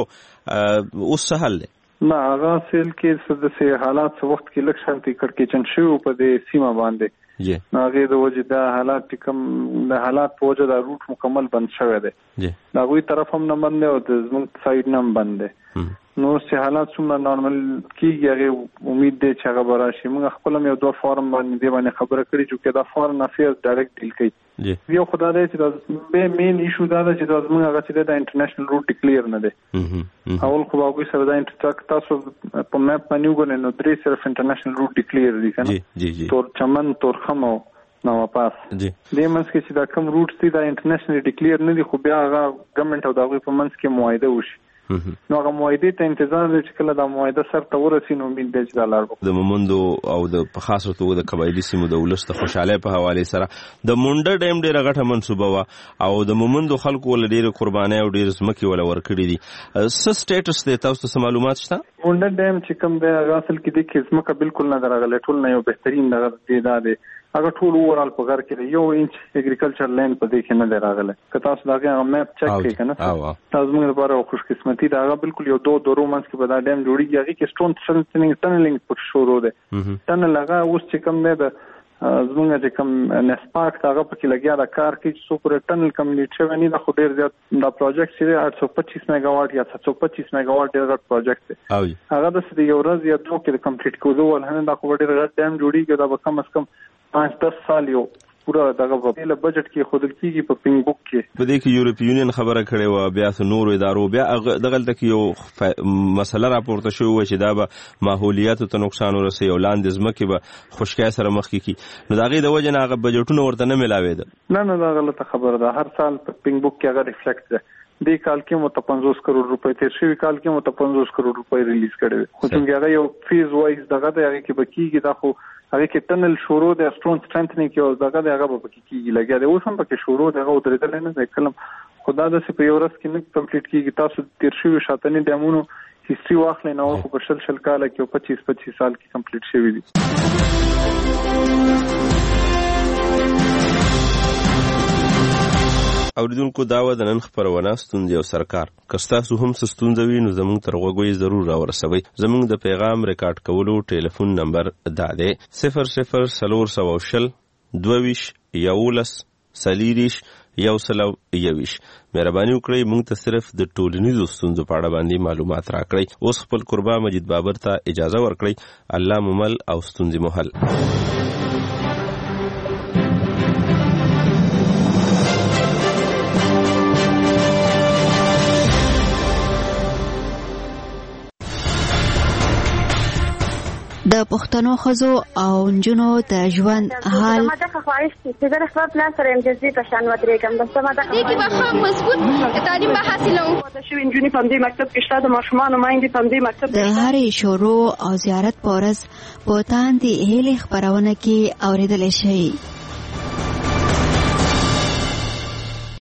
اوس سهل دی نه هغه سیل کې د حالات څه وخت کې لک شانتي کړکېچن شو په دې سیمه باندې هغه د وجه د حالات کوم د حالات په وجه د روټ مکمل بند شوی دی. دا غوي طرف هم نه بند او د زموږ سایډ نه بند دی. نو چې حالات څومره نارمل کیږي هغه امید دی چې هغه براشي. موږ خپل یو دوه فارم باندې خبره کړې چې دا فارن افیرز ډایرکټ ډیل کوي. یو خدای دې چې دا به مین ایشو دا چې دا موږ هغه چې د انټرنیشنل روټ ډیکلیئر نه دی. اول خو هغه سره دا انټرټاک تاسو په میپ باندې وګورئ نو درې صرف انټرنیشنل روټ ډیکلیئر دي کنه تور چمن تور خمو نو واپس دې منځ کې چې دا کوم روټ دي دا انټرنیشنل ډیکلیئر نه دي خو بیا هغه ګورنمنت او دغه په منځ کې معاهده وشي. نو هغه معاهده ته انتظار دی چې کله دا معاهده سر ته ورسي نو امید دی چې دا لار د مومندو او د په خاصه توګه د قبایلی سیمو د ولست خوشاله په حواله سره د مونډه ډیم ډیره غټه منسوبه وا او د مومندو خلکو ول ډیره قرباني او ډیره سمکی ول ورکړي دي. س سټیټس دی تاسو ته معلومات شته؟ مونډه ډیم چې کوم دی هغه اصل کې د کیسمکه بالکل نه درغله ټول نه یو بهترین دغه دی دا دی هغه ټول اورال په غر کې یو انچ اګریکلچر لینډ په دې کې نه دی راغلی. که تاسو دا هغه میپ چک کړئ کنه تاسو موږ لپاره خوش قسمتي دا هغه بالکل یو 2 منځ کې به دا ډیم جوړیږي. هغه کې سټون ټنلینګ په شروع ده. ټنل هغه اوس چې کوم دی د زمونږ چې کوم نسپاک هغه پکې لګیا دا کار کوي چې څو پورې ټنل کمپلیټ شوی نه. دا خو ډېر زیات دا پروجیکټ چې 825 میگاواټ یا 725 میگاواټ ډېر غټ پروجیکټ دی. هغه د یو ورځ یا دوه کې کمپلیټ کول ولهنه دا خو ډېر غټ ټایم جوړیږي. دا به کم از کم 5-10 سال یو پورا دغه په له بجټ کې خودل کیږي په پینګ بوک کې. په دې کې یورپ یونین خبره کړې و بیا نور ادارو بیا دغه تک یو مسله راپورته شو چې دا به ماحولیات ته نقصان ورسي او لاندې ځمکې به خشکای سره مخ کی. نو دا غي د وجه نه هغه بجټونه ورته نه ملاوي ده. نه دا غلطه خبره ده. هر سال په پینګ بوک کې هغه ریفلیکټ ده. دې کال کې مو 50 کروڑ روپۍ تیر شوی کال کې مو 50 کروڑ روپۍ ریلیز کړي. خو څنګه هغه یو فیز وایز دغه د هغه کې بکیږي. دا خو هغه کې ټنل شروع د سټون سټرنثنینګ کې دغه د هغه په کې کیږي لګیا دی. اوس هم پکې شروع دغه درېدل نه کلم خدا د سپه یو ورځ کې نه کمپلیټ کیږي. تاسو تیر شوی شاتنی ډیمونو هیستوري واخلئ نو خو په شل کال کې 25 سال کې کمپلیټ شوی دي. اوریدونکو داوا د نن خبرونه ستوندې او سرکار کستاسو هم ستوندوي نو زموږ تر غوږی ضرور راورسوي. زموږ د پیغام ریکارډ کولو ټلیفون نمبر دا دی 0040 22 11 سلیریش 121. مهرباني وکړئ موږ ته صرف د ټولنیزو ستونزو په اړه باندې معلومات راکړئ. اوس خپل قربا مجید بابر ته اجازه ورکړئ. الله ممل او ستونزې محل. د پښتنو ښځو او نجونو د ژوند حال ما ته خواهش چې زه خپل پلان سره امتیازي په شان ودرېږم. بس ما ته دې کې به ښه مضبوط تعلیم به حاصلوم. د شوي نجونې په دې مکتب کې شته، د ماشومانو میندې په دې مکتب د هرې شروع او زیارت په ورځ په تاندې هیلې خپرونه کې اورېدلی شئ.